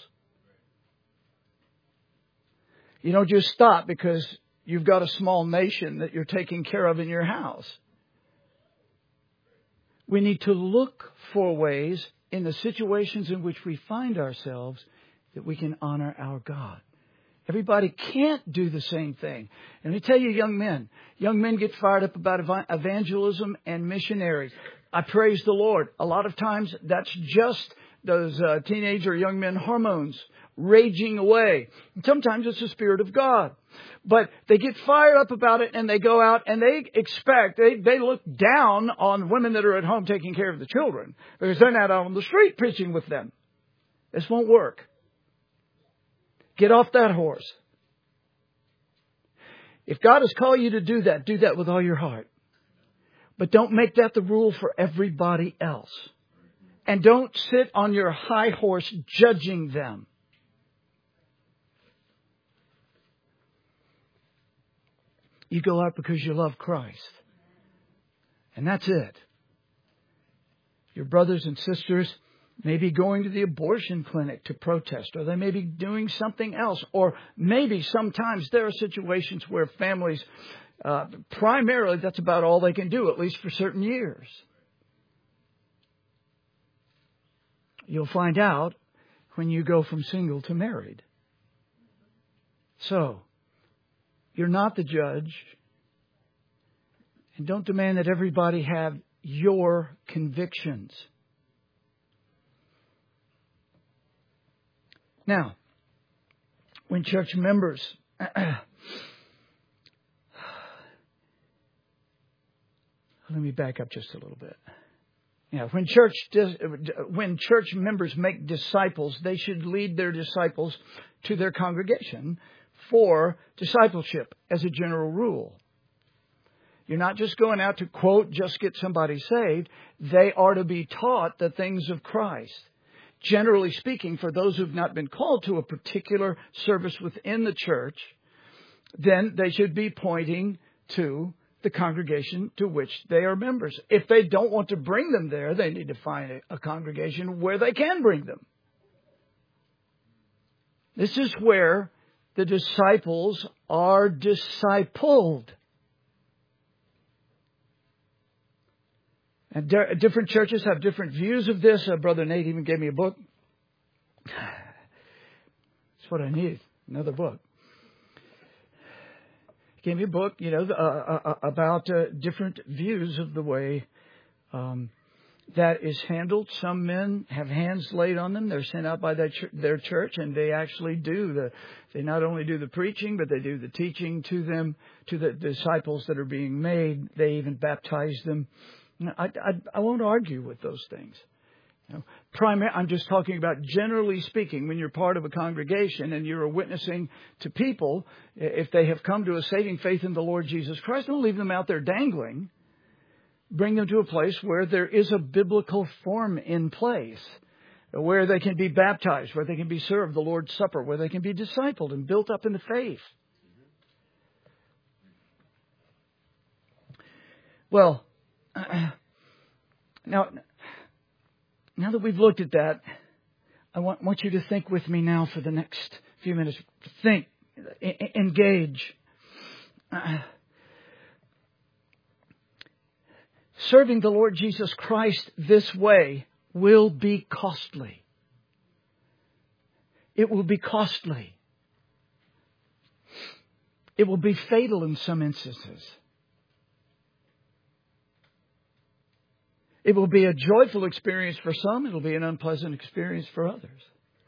You don't just stop because you've got a small nation that you're taking care of in your house. We need to look for ways in the situations in which we find ourselves that we can honor our God. Everybody can't do the same thing. And let me tell you, young men, young men get fired up about evangelism and missionaries. I praise the Lord. A lot of times that's just those uh, teenage or young men hormones raging away. And sometimes it's the Spirit of God. But they get fired up about it and they go out and they expect, they, they look down on women that are at home taking care of the children because they're not out on the street preaching with them. This won't work. Get off that horse. If God has called you to do that, do that with all your heart. But don't make that the rule for everybody else. And don't sit on your high horse judging them. You go out because you love Christ. And that's it. Your brothers and sisters may be going to the abortion clinic to protest, or they may be doing something else. Or maybe sometimes there are situations where families, uh, primarily that's about all they can do, at least for certain years. You'll find out when you go from single to married. So, you're not the judge. And don't demand that everybody have your convictions. Now, when church members let me back up just a little bit. Yeah, when church when church members make disciples, they should lead their disciples to their congregation for discipleship as a general rule. You're not just going out to, quote, just get somebody saved. They are to be taught the things of Christ. Generally speaking, for those who've not been called to a particular service within the church, then they should be pointing to the congregation to which they are members. If they don't want to bring them there, they need to find a, a congregation where they can bring them. This is where the disciples are discipled. And di- different churches have different views of this. Uh, Brother Nate even gave me a book. That's what I need, another book. He gave me a book, you know, uh, uh, about uh, different views of the way um, that is handled. Some men have hands laid on them. They're sent out by their, ch- their church, and they actually do the. They not only do the preaching, but they do the teaching to them, to the disciples that are being made. They even baptize them. I, I, I won't argue with those things. You know, primary, I'm just talking about generally speaking, when you're part of a congregation and you're witnessing to people, if they have come to a saving faith in the Lord Jesus Christ, don't leave them out there dangling. Bring them to a place where there is a biblical form in place, where they can be baptized, where they can be served the Lord's Supper, where they can be discipled and built up in the faith. Well, now, now that we've looked at that, I want, want you to think with me now for the next few minutes. Think, engage. Uh, serving the Lord Jesus Christ this way will be costly. It will be costly. It will be fatal in some instances. It will be a joyful experience for some. It will be an unpleasant experience for others.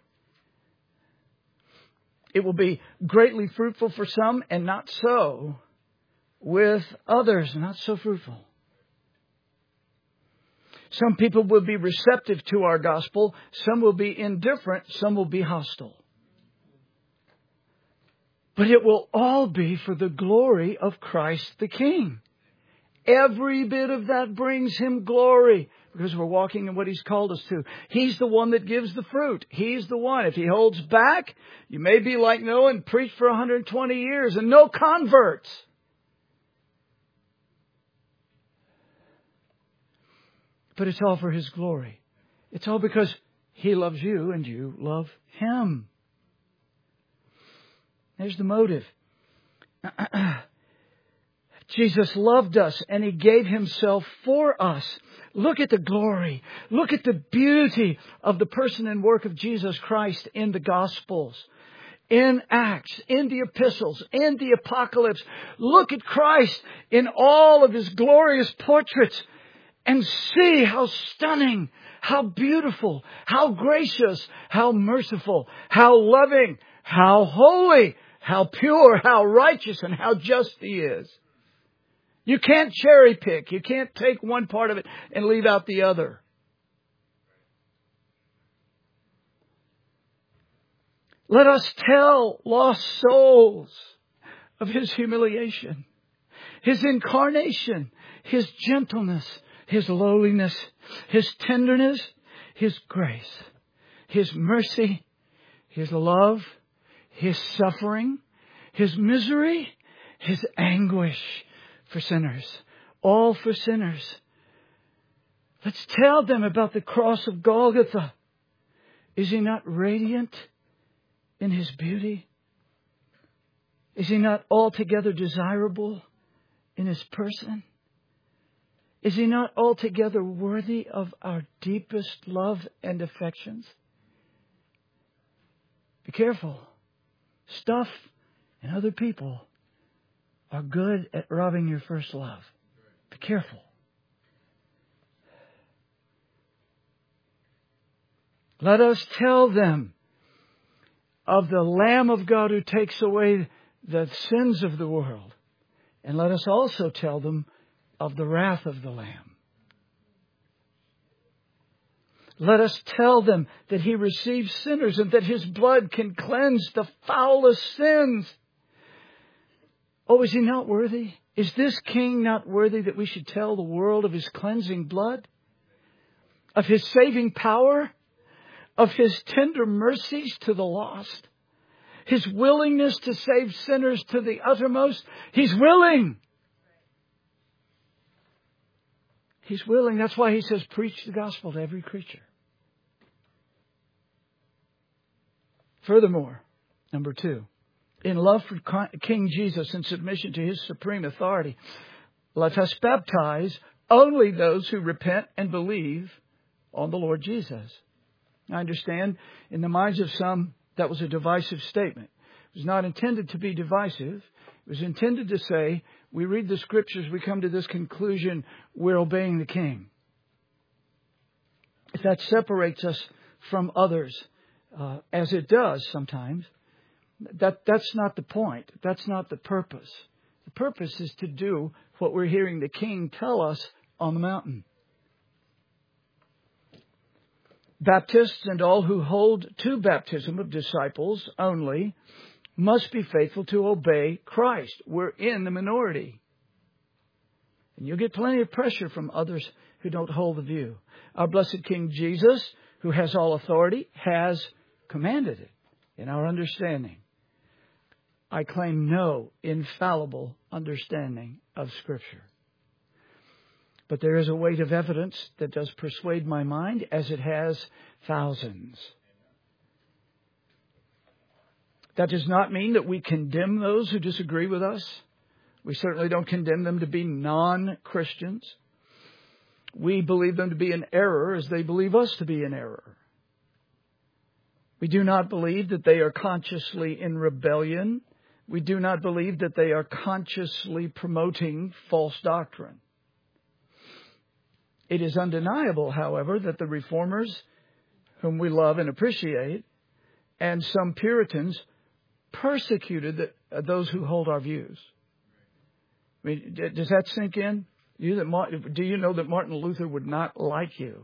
It will be greatly fruitful for some and not so with others, not so fruitful. Some people will be receptive to our gospel. Some will be indifferent. Some will be hostile. But it will all be for the glory of Christ the King. Every bit of that brings Him glory because we're walking in what He's called us to. He's the one that gives the fruit. He's the one. If He holds back, you may be like Noah and preach for one hundred twenty years and no converts. But it's all for His glory. It's all because He loves you and you love Him. There's the motive. Jesus loved us and He gave Himself for us. Look at the glory. Look at the beauty of the person and work of Jesus Christ in the Gospels, in Acts, in the epistles, in the Apocalypse. Look at Christ in all of His glorious portraits and see how stunning, how beautiful, how gracious, how merciful, how loving, how holy, how pure, how righteous, and how just He is. You can't cherry pick. You can't take one part of it and leave out the other. Let us tell lost souls of His humiliation, His incarnation, His gentleness, His lowliness, His tenderness, His grace, His mercy, His love, His suffering, His misery, His anguish. For sinners. All for sinners. Let's tell them about the cross of Golgotha. Is He not radiant in His beauty? Is He not altogether desirable in His person? Is He not altogether worthy of our deepest love and affections? Be careful. Stuff and other people are good at robbing your first love. Be careful. Let us tell them of the Lamb of God who takes away the sins of the world. And let us also tell them of the wrath of the Lamb. Let us tell them that He receives sinners and that His blood can cleanse the foulest sins. Oh, is He not worthy? Is this King not worthy that we should tell the world of His cleansing blood? Of His saving power? Of His tender mercies to the lost? His willingness to save sinners to the uttermost? He's willing. He's willing. That's why He says, preach the gospel to every creature. Furthermore, number two, in love for King Jesus and submission to His supreme authority, let us baptize only those who repent and believe on the Lord Jesus. I understand in the minds of some that was a divisive statement. It was not intended to be divisive. It was intended to say, we read the Scriptures, we come to this conclusion, we're obeying the King. If that separates us from others, uh, as it does sometimes, that that's not the point. That's not the purpose. The purpose is to do what we're hearing the King tell us on the mountain. Baptists and all who hold to baptism of disciples only must be faithful to obey Christ. We're in the minority. And you'll get plenty of pressure from others who don't hold the view. Our blessed King Jesus, who has all authority, has commanded it in our understanding. I claim no infallible understanding of Scripture. But there is a weight of evidence that does persuade my mind, as it has thousands. That does not mean that we condemn those who disagree with us. We certainly don't condemn them to be non-Christians. We believe them to be in error as they believe us to be in error. We do not believe that they are consciously in rebellion. We do not believe that they are consciously promoting false doctrine. It is undeniable, however, that the Reformers, whom we love and appreciate, and some Puritans persecuted the, those who hold our views. I mean, does that sink in? You that Martin, do you know that Martin Luther would not like you?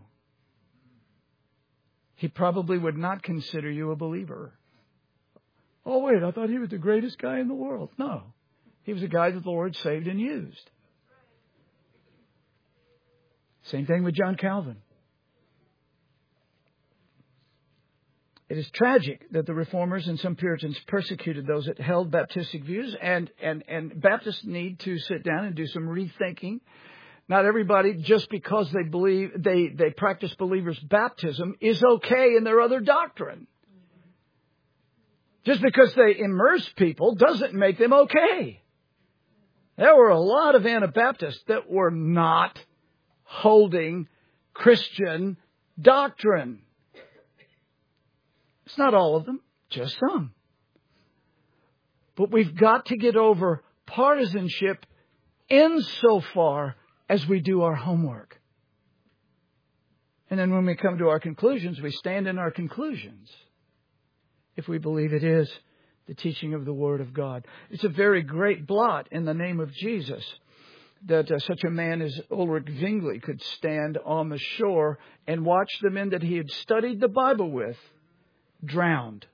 He probably would not consider you a believer. Oh, wait, I thought he was the greatest guy in the world. No, he was a guy that the Lord saved and used. Same thing with John Calvin. It is tragic that the Reformers and some Puritans persecuted those that held Baptistic views, and, and, and Baptists need to sit down and do some rethinking. Not everybody, just because they believe they, they practice believers' baptism, is okay in their other doctrine. Just because they immerse people doesn't make them okay. There were a lot of Anabaptists that were not holding Christian doctrine. It's not all of them, just some. But we've got to get over partisanship insofar as we do our homework. And then when we come to our conclusions, we stand in our conclusions if we believe it is the teaching of the Word of God. It's a very great blot in the name of Jesus that uh, such a man as Ulrich Zwingli could stand on the shore and watch the men that he had studied the Bible with drowned.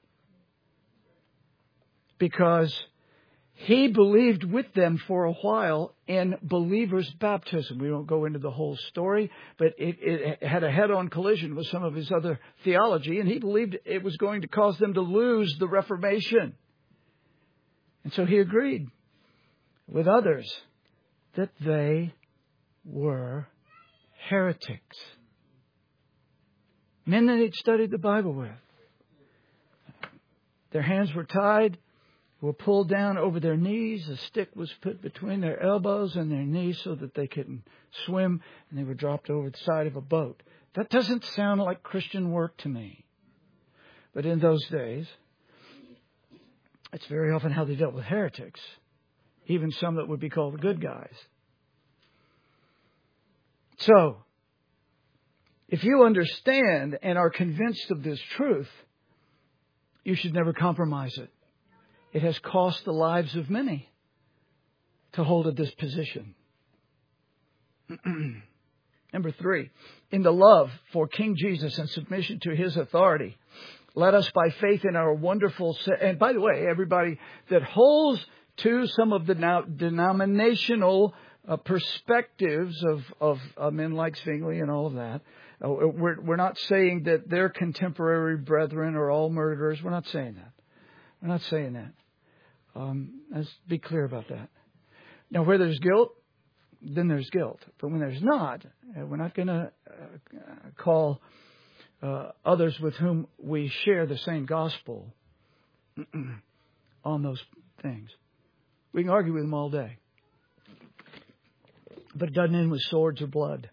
Because he believed with them for a while in believers' baptism. We won't go into the whole story, but it, it had a head-on collision with some of his other theology, and he believed it was going to cause them to lose the Reformation. And so he agreed with others that they were heretics. Men that he'd studied the Bible with. Their hands were tied, were pulled down over their knees. A stick was put between their elbows and their knees so that they couldn't swim, and they were dropped over the side of a boat. That doesn't sound like Christian work to me. But in those days, it's very often how they dealt with heretics. Even some that would be called the good guys. So, if you understand and are convinced of this truth, you should never compromise it. It has cost the lives of many to hold at this position. Number three, in the love for King Jesus and submission to His authority, let us by faith in our wonderful... And by the way, everybody that holds to some of the now denominational uh, perspectives of, of uh, men like Zwingli and all of that, uh, we're, we're not saying that their contemporary brethren are all murderers. We're not saying that. We're not saying that. Um, let's be clear about that. Now, where there's guilt, then there's guilt. But when there's not, uh, we're not going to uh, call uh, others with whom we share the same gospel on those things. We can argue with them all day. But it doesn't end with swords or blood.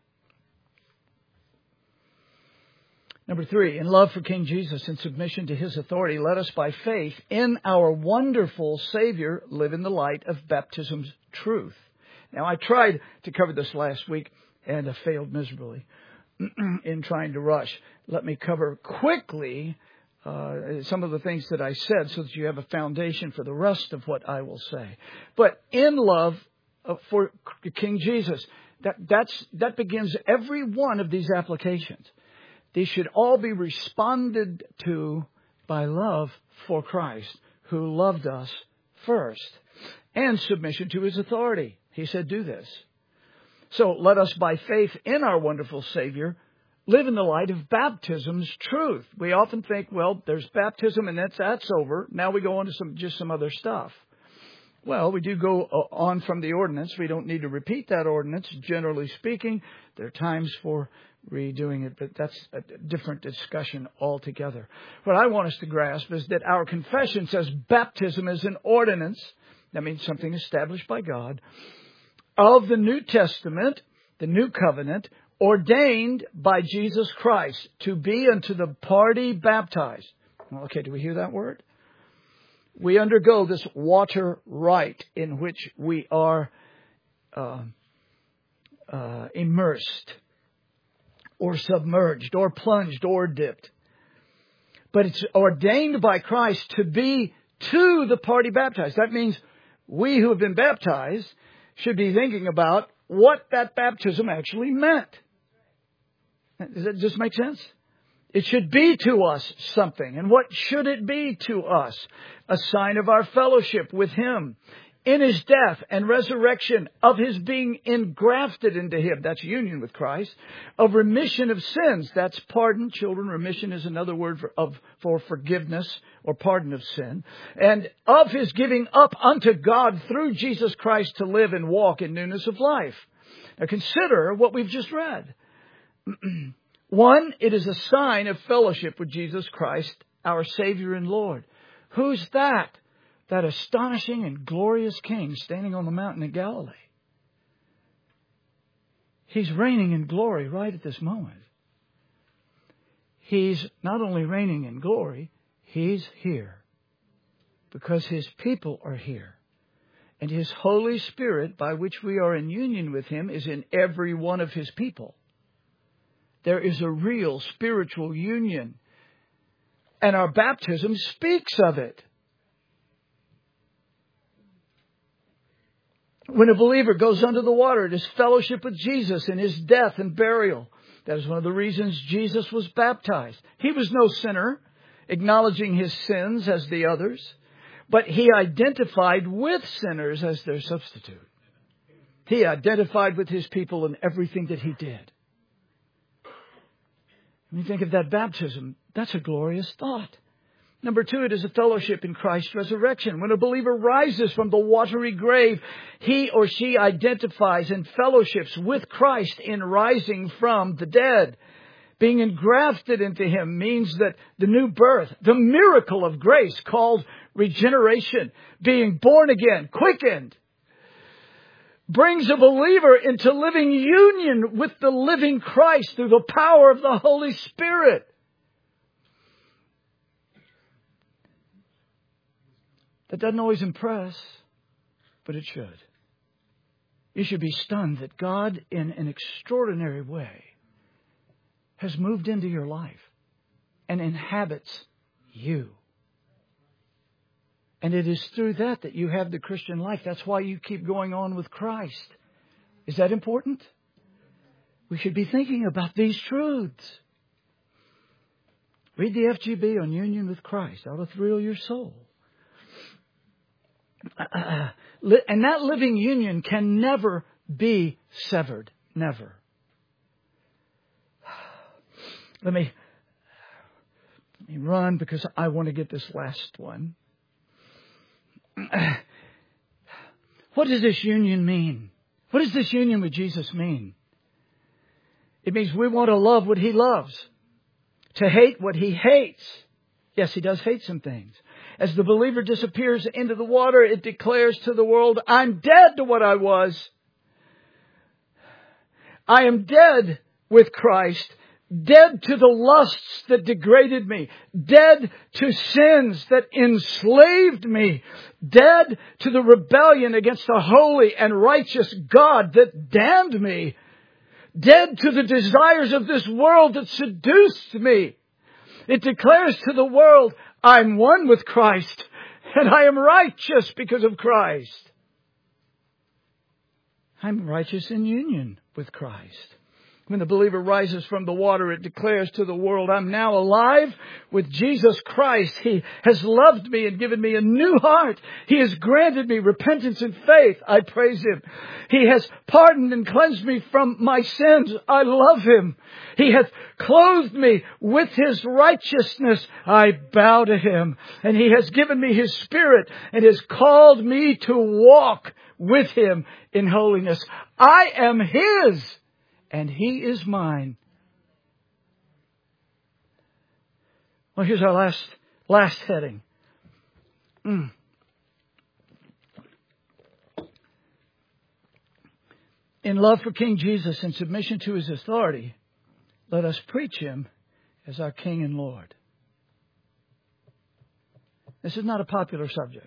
Number three, in love for King Jesus and submission to His authority, let us by faith in our wonderful Savior live in the light of baptism's truth. Now, I tried to cover this last week and I failed miserably in trying to rush. Let me cover quickly uh, some of the things that I said so that you have a foundation for the rest of what I will say. But in love for King Jesus, that, that's, that begins every one of these applications. These should all be responded to by love for Christ, who loved us first, and submission to His authority. He said, do this. So let us, by faith in our wonderful Savior, live in the light of baptism's truth. We often think, well, there's baptism and that's, that's over. Now we go on to some, just some other stuff. Well, we do go on from the ordinance. We don't need to repeat that ordinance, generally speaking. There are times for redoing it, but that's a different discussion altogether. What I want us to grasp is that our confession says baptism is an ordinance. That means something established by God of the New Testament, the New Covenant, ordained by Jesus Christ to be unto the party baptized. Okay, do we hear that word? We undergo this water rite in which we are uh, uh, immersed or submerged or plunged or dipped. But it's ordained by Christ to be to the party baptized. That means we who have been baptized should be thinking about what that baptism actually meant. Does that just make sense? It should be to us something. And what should it be to us? A sign of our fellowship with Him in His death and resurrection, of His being engrafted into Him. That's union with Christ. Of remission of sins. That's pardon. Children, remission is another word for, of, for forgiveness or pardon of sin. And of His giving up unto God through Jesus Christ to live and walk in newness of life. Now consider what we've just read. One, it is a sign of fellowship with Jesus Christ, our Savior and Lord. Who's that? That astonishing and glorious King standing on the mountain in Galilee. He's reigning in glory right at this moment. He's not only reigning in glory, He's here. Because His people are here. And His Holy Spirit, by which we are in union with Him, is in every one of His people. There is a real spiritual union. And our baptism speaks of it. When a believer goes under the water, it is fellowship with Jesus in His death and burial. That is one of the reasons Jesus was baptized. He was no sinner, acknowledging his sins as the others, but He identified with sinners as their substitute. He identified with His people in everything that He did. When you think of that baptism, that's a glorious thought. Number two, it is a fellowship in Christ's resurrection. When a believer rises from the watery grave, he or she identifies and fellowships with Christ in rising from the dead. Being engrafted into Him means that the new birth, the miracle of grace called regeneration, being born again, quickened, brings a believer into living union with the living Christ through the power of the Holy Spirit. That doesn't always impress, but it should. You should be stunned that God, in an extraordinary way, has moved into your life and inhabits you. And it is through that that you have the Christian life. That's why you keep going on with Christ. Is that important? We should be thinking about these truths. Read the F G B on union with Christ. That'll thrill your soul. Uh, and that living union can never be severed. Never. Let me, let me run because I want to get this last one. What does this union mean? What does this union with Jesus mean? It means we want to love what He loves, to hate what He hates. Yes, He does hate some things. As the believer disappears into the water, it declares to the world, I'm dead to what I was. I am dead with Christ, dead to the lusts that degraded me, dead to sins that enslaved me, dead to the rebellion against the holy and righteous God that damned me, dead to the desires of this world that seduced me. It declares to the world, I'm one with Christ, and I am righteous because of Christ. I'm righteous in union with Christ. When the believer rises from the water, it declares to the world, I'm now alive with Jesus Christ. He has loved me and given me a new heart. He has granted me repentance and faith. I praise Him. He has pardoned and cleansed me from my sins. I love Him. He hath clothed me with His righteousness. I bow to Him. And He has given me His Spirit and has called me to walk with Him in holiness. I am His. And He is mine. Well, here's our last, last heading. Mm. In love for King Jesus and submission to His authority, let us preach Him as our King and Lord. This is not a popular subject.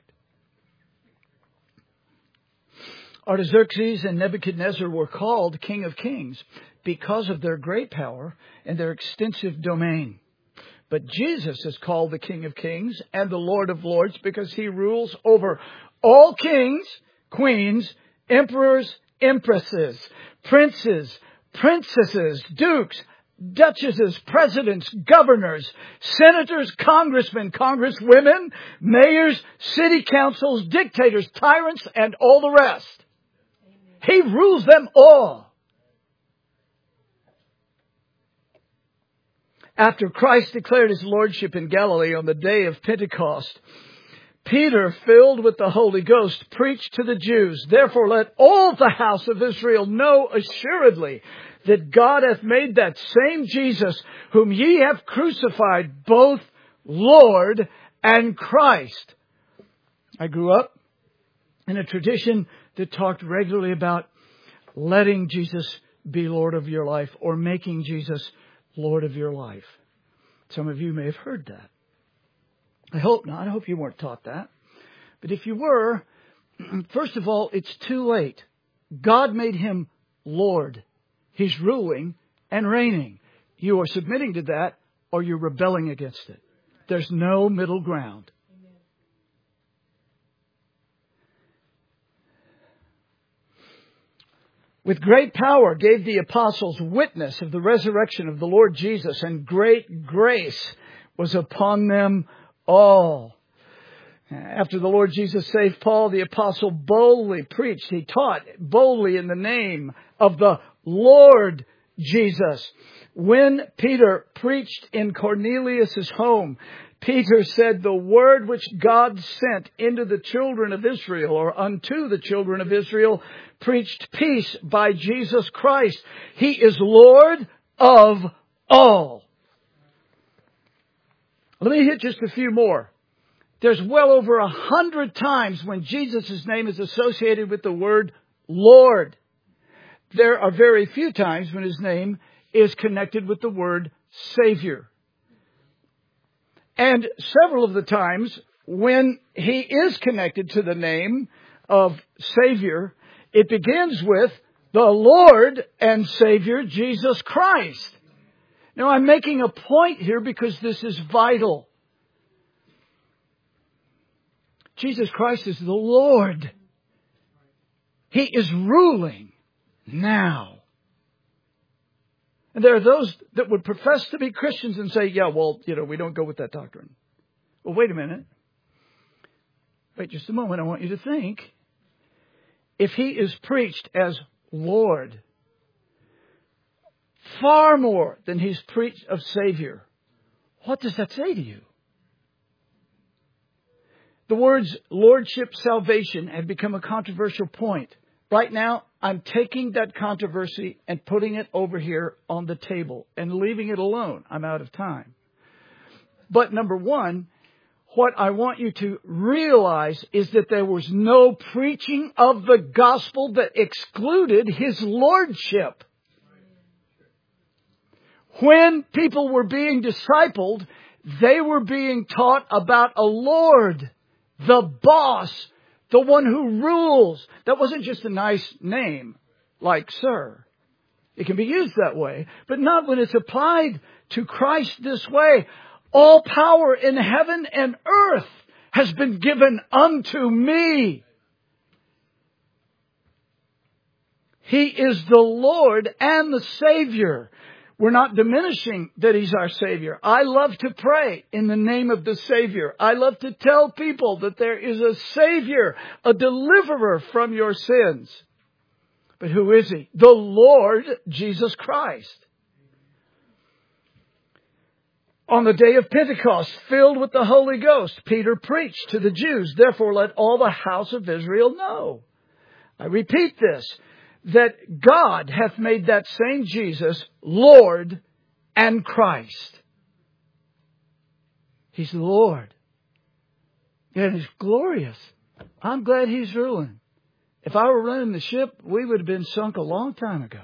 Artaxerxes and Nebuchadnezzar were called King of Kings because of their great power and their extensive domain. But Jesus is called the King of Kings and the Lord of Lords because He rules over all kings, queens, emperors, empresses, princes, princesses, dukes, duchesses, presidents, governors, senators, congressmen, congresswomen, mayors, city councils, dictators, tyrants, and all the rest. He rules them all. After Christ declared His lordship in Galilee on the day of Pentecost, Peter, filled with the Holy Ghost, preached to the Jews, therefore let all the house of Israel know assuredly that God hath made that same Jesus, whom ye have crucified, both Lord and Christ. I grew up in a tradition that talked regularly about letting Jesus be Lord of your life or making Jesus Lord of your life. Some of you may have heard that. I hope not. I hope you weren't taught that. But if you were, first of all, it's too late. God made Him Lord. He's ruling and reigning. You are submitting to that or you're rebelling against it. There's no middle ground. With great power gave the apostles witness of the resurrection of the Lord Jesus, and great grace was upon them all. After the Lord Jesus saved Paul, the apostle boldly preached. He taught boldly in the name of the Lord Jesus. When Peter preached in Cornelius' home, Peter said, the word which God sent into the children of Israel, or unto the children of Israel, preached peace by Jesus Christ. He is Lord of all. Let me hit just a few more. There's well over a hundred times when Jesus' name is associated with the word Lord. There are very few times when His name is connected with the word Savior. And several of the times when He is connected to the name of Savior, it begins with the Lord and Savior Jesus Christ. Now, I'm making a point here because this is vital. Jesus Christ is the Lord. He is ruling now. And there are those that would profess to be Christians and say, yeah, well, you know, we don't go with that doctrine. Well, wait a minute. Wait just a moment. I want you to think. If He is preached as Lord, far more than He's preached of Savior, what does that say to you? The words lordship, salvation have become a controversial point right now, I'm taking that controversy and putting it over here on the table and leaving it alone. I'm out of time. But number one, what I want you to realize is that there was no preaching of the gospel that excluded His lordship. When people were being discipled, they were being taught about a Lord, the boss, the one who rules. That wasn't just a nice name like Sir. It can be used that way, but not when it's applied to Christ this way. All power in heaven and earth has been given unto me. He is the Lord and the Savior. We're not diminishing that He's our Savior. I love to pray in the name of the Savior. I love to tell people that there is a Savior, a deliverer from your sins. But who is He? The Lord Jesus Christ. On the day of Pentecost, filled with the Holy Ghost, Peter preached to the Jews, therefore let all the house of Israel know. I repeat this, that God hath made that same Jesus Lord and Christ. He's the Lord. And He's glorious. I'm glad He's ruling. If I were running the ship, we would have been sunk a long time ago.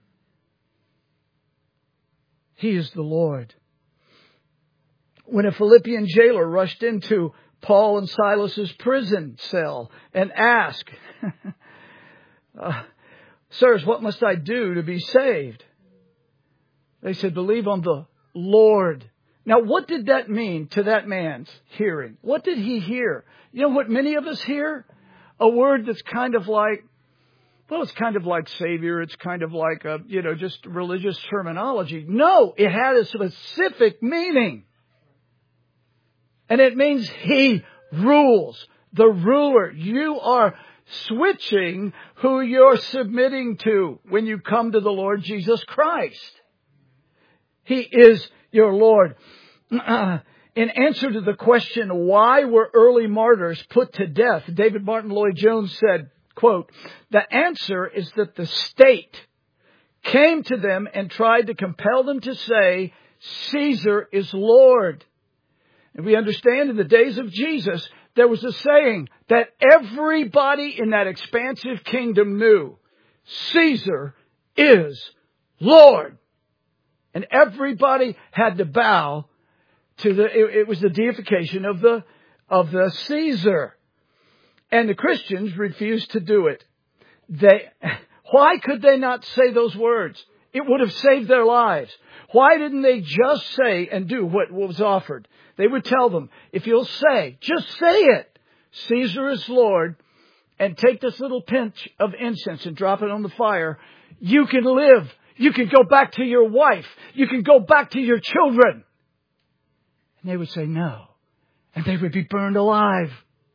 He is the Lord. When a Philippian jailer rushed into Paul and Silas's prison cell and asked, uh, Sirs, what must I do to be saved? They said, believe on the Lord. Now, what did that mean to that man's hearing? What did he hear? You know what many of us hear? A word that's kind of like, well, it's kind of like Savior. It's kind of like, a, you know, just religious terminology. No, it had a specific meaning. And it means He rules. The ruler. You are switching who you're submitting to when you come to the Lord Jesus Christ. He is your Lord. Uh, in answer to the question, why were early martyrs put to death? David Martin Lloyd-Jones said, quote, the answer is that the state came to them and tried to compel them to say, Caesar is Lord. And we understand in the days of Jesus, there was a saying that everybody in that expansive kingdom knew. Caesar is Lord. And everybody had to bow to the, it, it was the deification of the, of the Caesar. And the Christians refused to do it. They, why could they not say those words? It would have saved their lives. Why didn't they just say and do what was offered? They would tell them, if you'll say, just say it, Caesar is Lord, and take this little pinch of incense and drop it on the fire, you can live. You can go back to your wife. You can go back to your children. And they would say no. And they would be burned alive.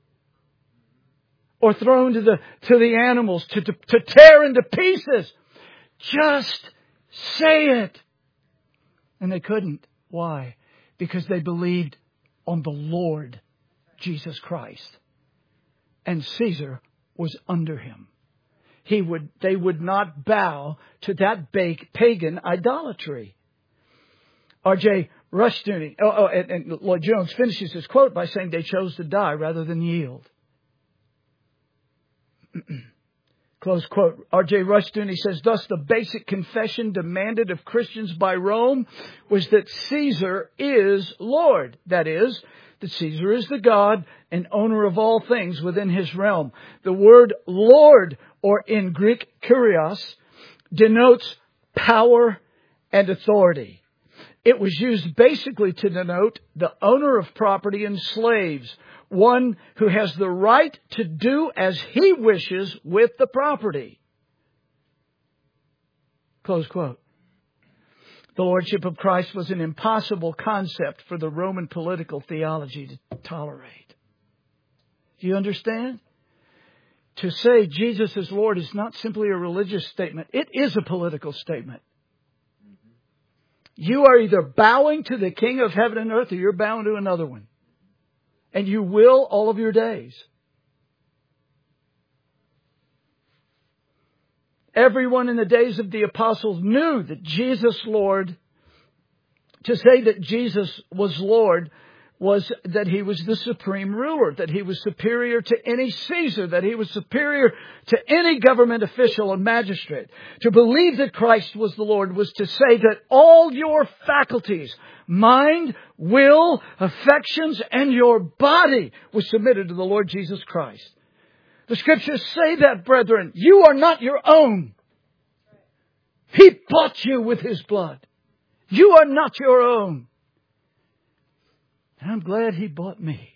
Or thrown to the, to the animals to, to, to tear into pieces. Just say it. And they couldn't. Why? Because they believed on the Lord Jesus Christ. And Caesar was under him. He would, they would not bow to that pagan idolatry. R J Rushdoony, oh, oh, and, and Lloyd-Jones finishes his quote by saying they chose to die rather than yield. Close quote. R J Rushdoony says, thus the basic confession demanded of Christians by Rome was that Caesar is Lord. That is, that Caesar is the God and owner of all things within his realm. The word Lord, or in Greek, kurios, denotes power and authority. It was used basically to denote the owner of property and slaves, one who has the right to do as he wishes with the property. Close quote. The Lordship of Christ was an impossible concept for the Roman political theology to tolerate. Do you understand? To say Jesus is Lord is not simply a religious statement. It is a political statement. You are either bowing to the King of heaven and earth or you're bowing to another one. And you will all of your days. Everyone in the days of the apostles knew that Jesus Lord, to say that Jesus was Lord, was that He was the supreme ruler, that He was superior to any Caesar, that He was superior to any government official and magistrate. To believe that Christ was the Lord was to say that all your faculties, mind, will, affections, and your body was submitted to the Lord Jesus Christ. The Scriptures say that, brethren. You are not your own. He bought you with His blood. You are not your own. And I'm glad He bought me.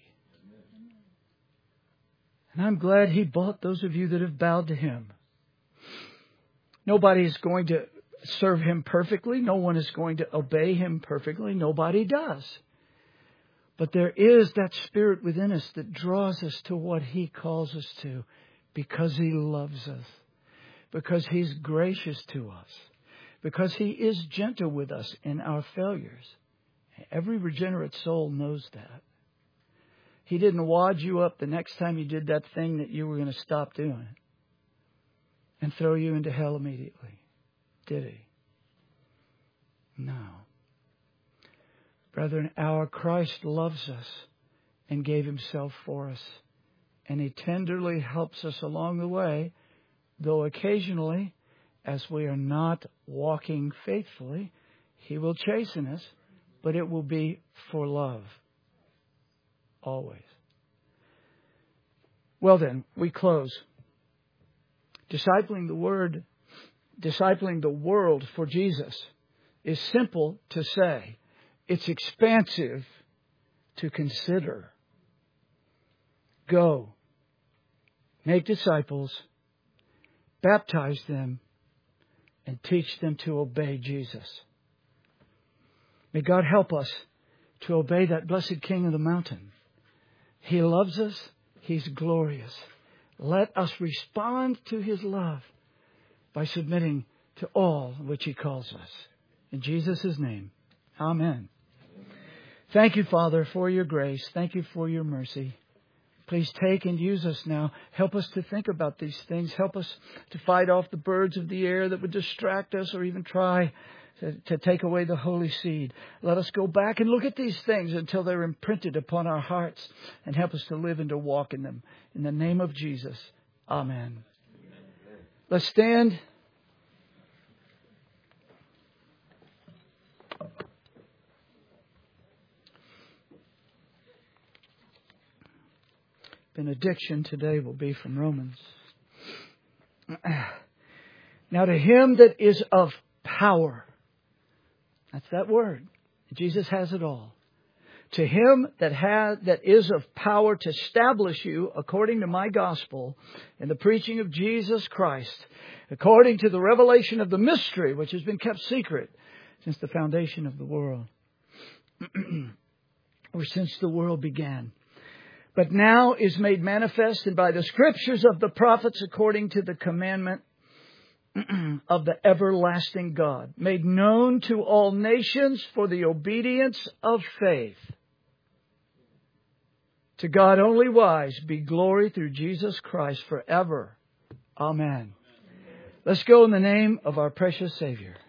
And I'm glad He bought those of you that have bowed to Him. Nobody is going to serve Him perfectly. No one is going to obey Him perfectly. Nobody does. But there is that Spirit within us that draws us to what He calls us to, because He loves us, because He's gracious to us, because He is gentle with us in our failures. Every regenerate soul knows that. He didn't wad you up the next time you did that thing that you were going to stop doing and throw you into hell immediately. Did He? No. Brethren, our Christ loves us and gave Himself for us. And He tenderly helps us along the way, though occasionally, as we are not walking faithfully, He will chasten us, but it will be for love. Always. Well then, we close. Discipling the word, discipling the world for Jesus is simple to say. It's expansive to consider. Go. Make disciples. Baptize them. And teach them to obey Jesus. May God help us to obey that blessed King of the mountain. He loves us. He's glorious. Let us respond to His love by submitting to all which He calls us. In Jesus' name, amen. Thank you, Father, for your grace. Thank you for your mercy. Please take and use us now. Help us to think about these things. Help us to fight off the birds of the air that would distract us or even try to, to take away the holy seed. Let us go back and look at these things until they're imprinted upon our hearts, and help us to live and to walk in them. In the name of Jesus, amen. Let's stand. Benediction today will be from Romans. Now to Him that is of power. That's that word. Jesus has it all. To Him that has, that is of power to establish you according to my gospel and the preaching of Jesus Christ, according to the revelation of the mystery which has been kept secret since the foundation of the world, or since the world began, but now is made manifest, and by the Scriptures of the prophets according to the commandment of the everlasting God, made known to all nations for the obedience of faith. To God only wise be glory through Jesus Christ forever. Amen. Let's go in the name of our precious Savior.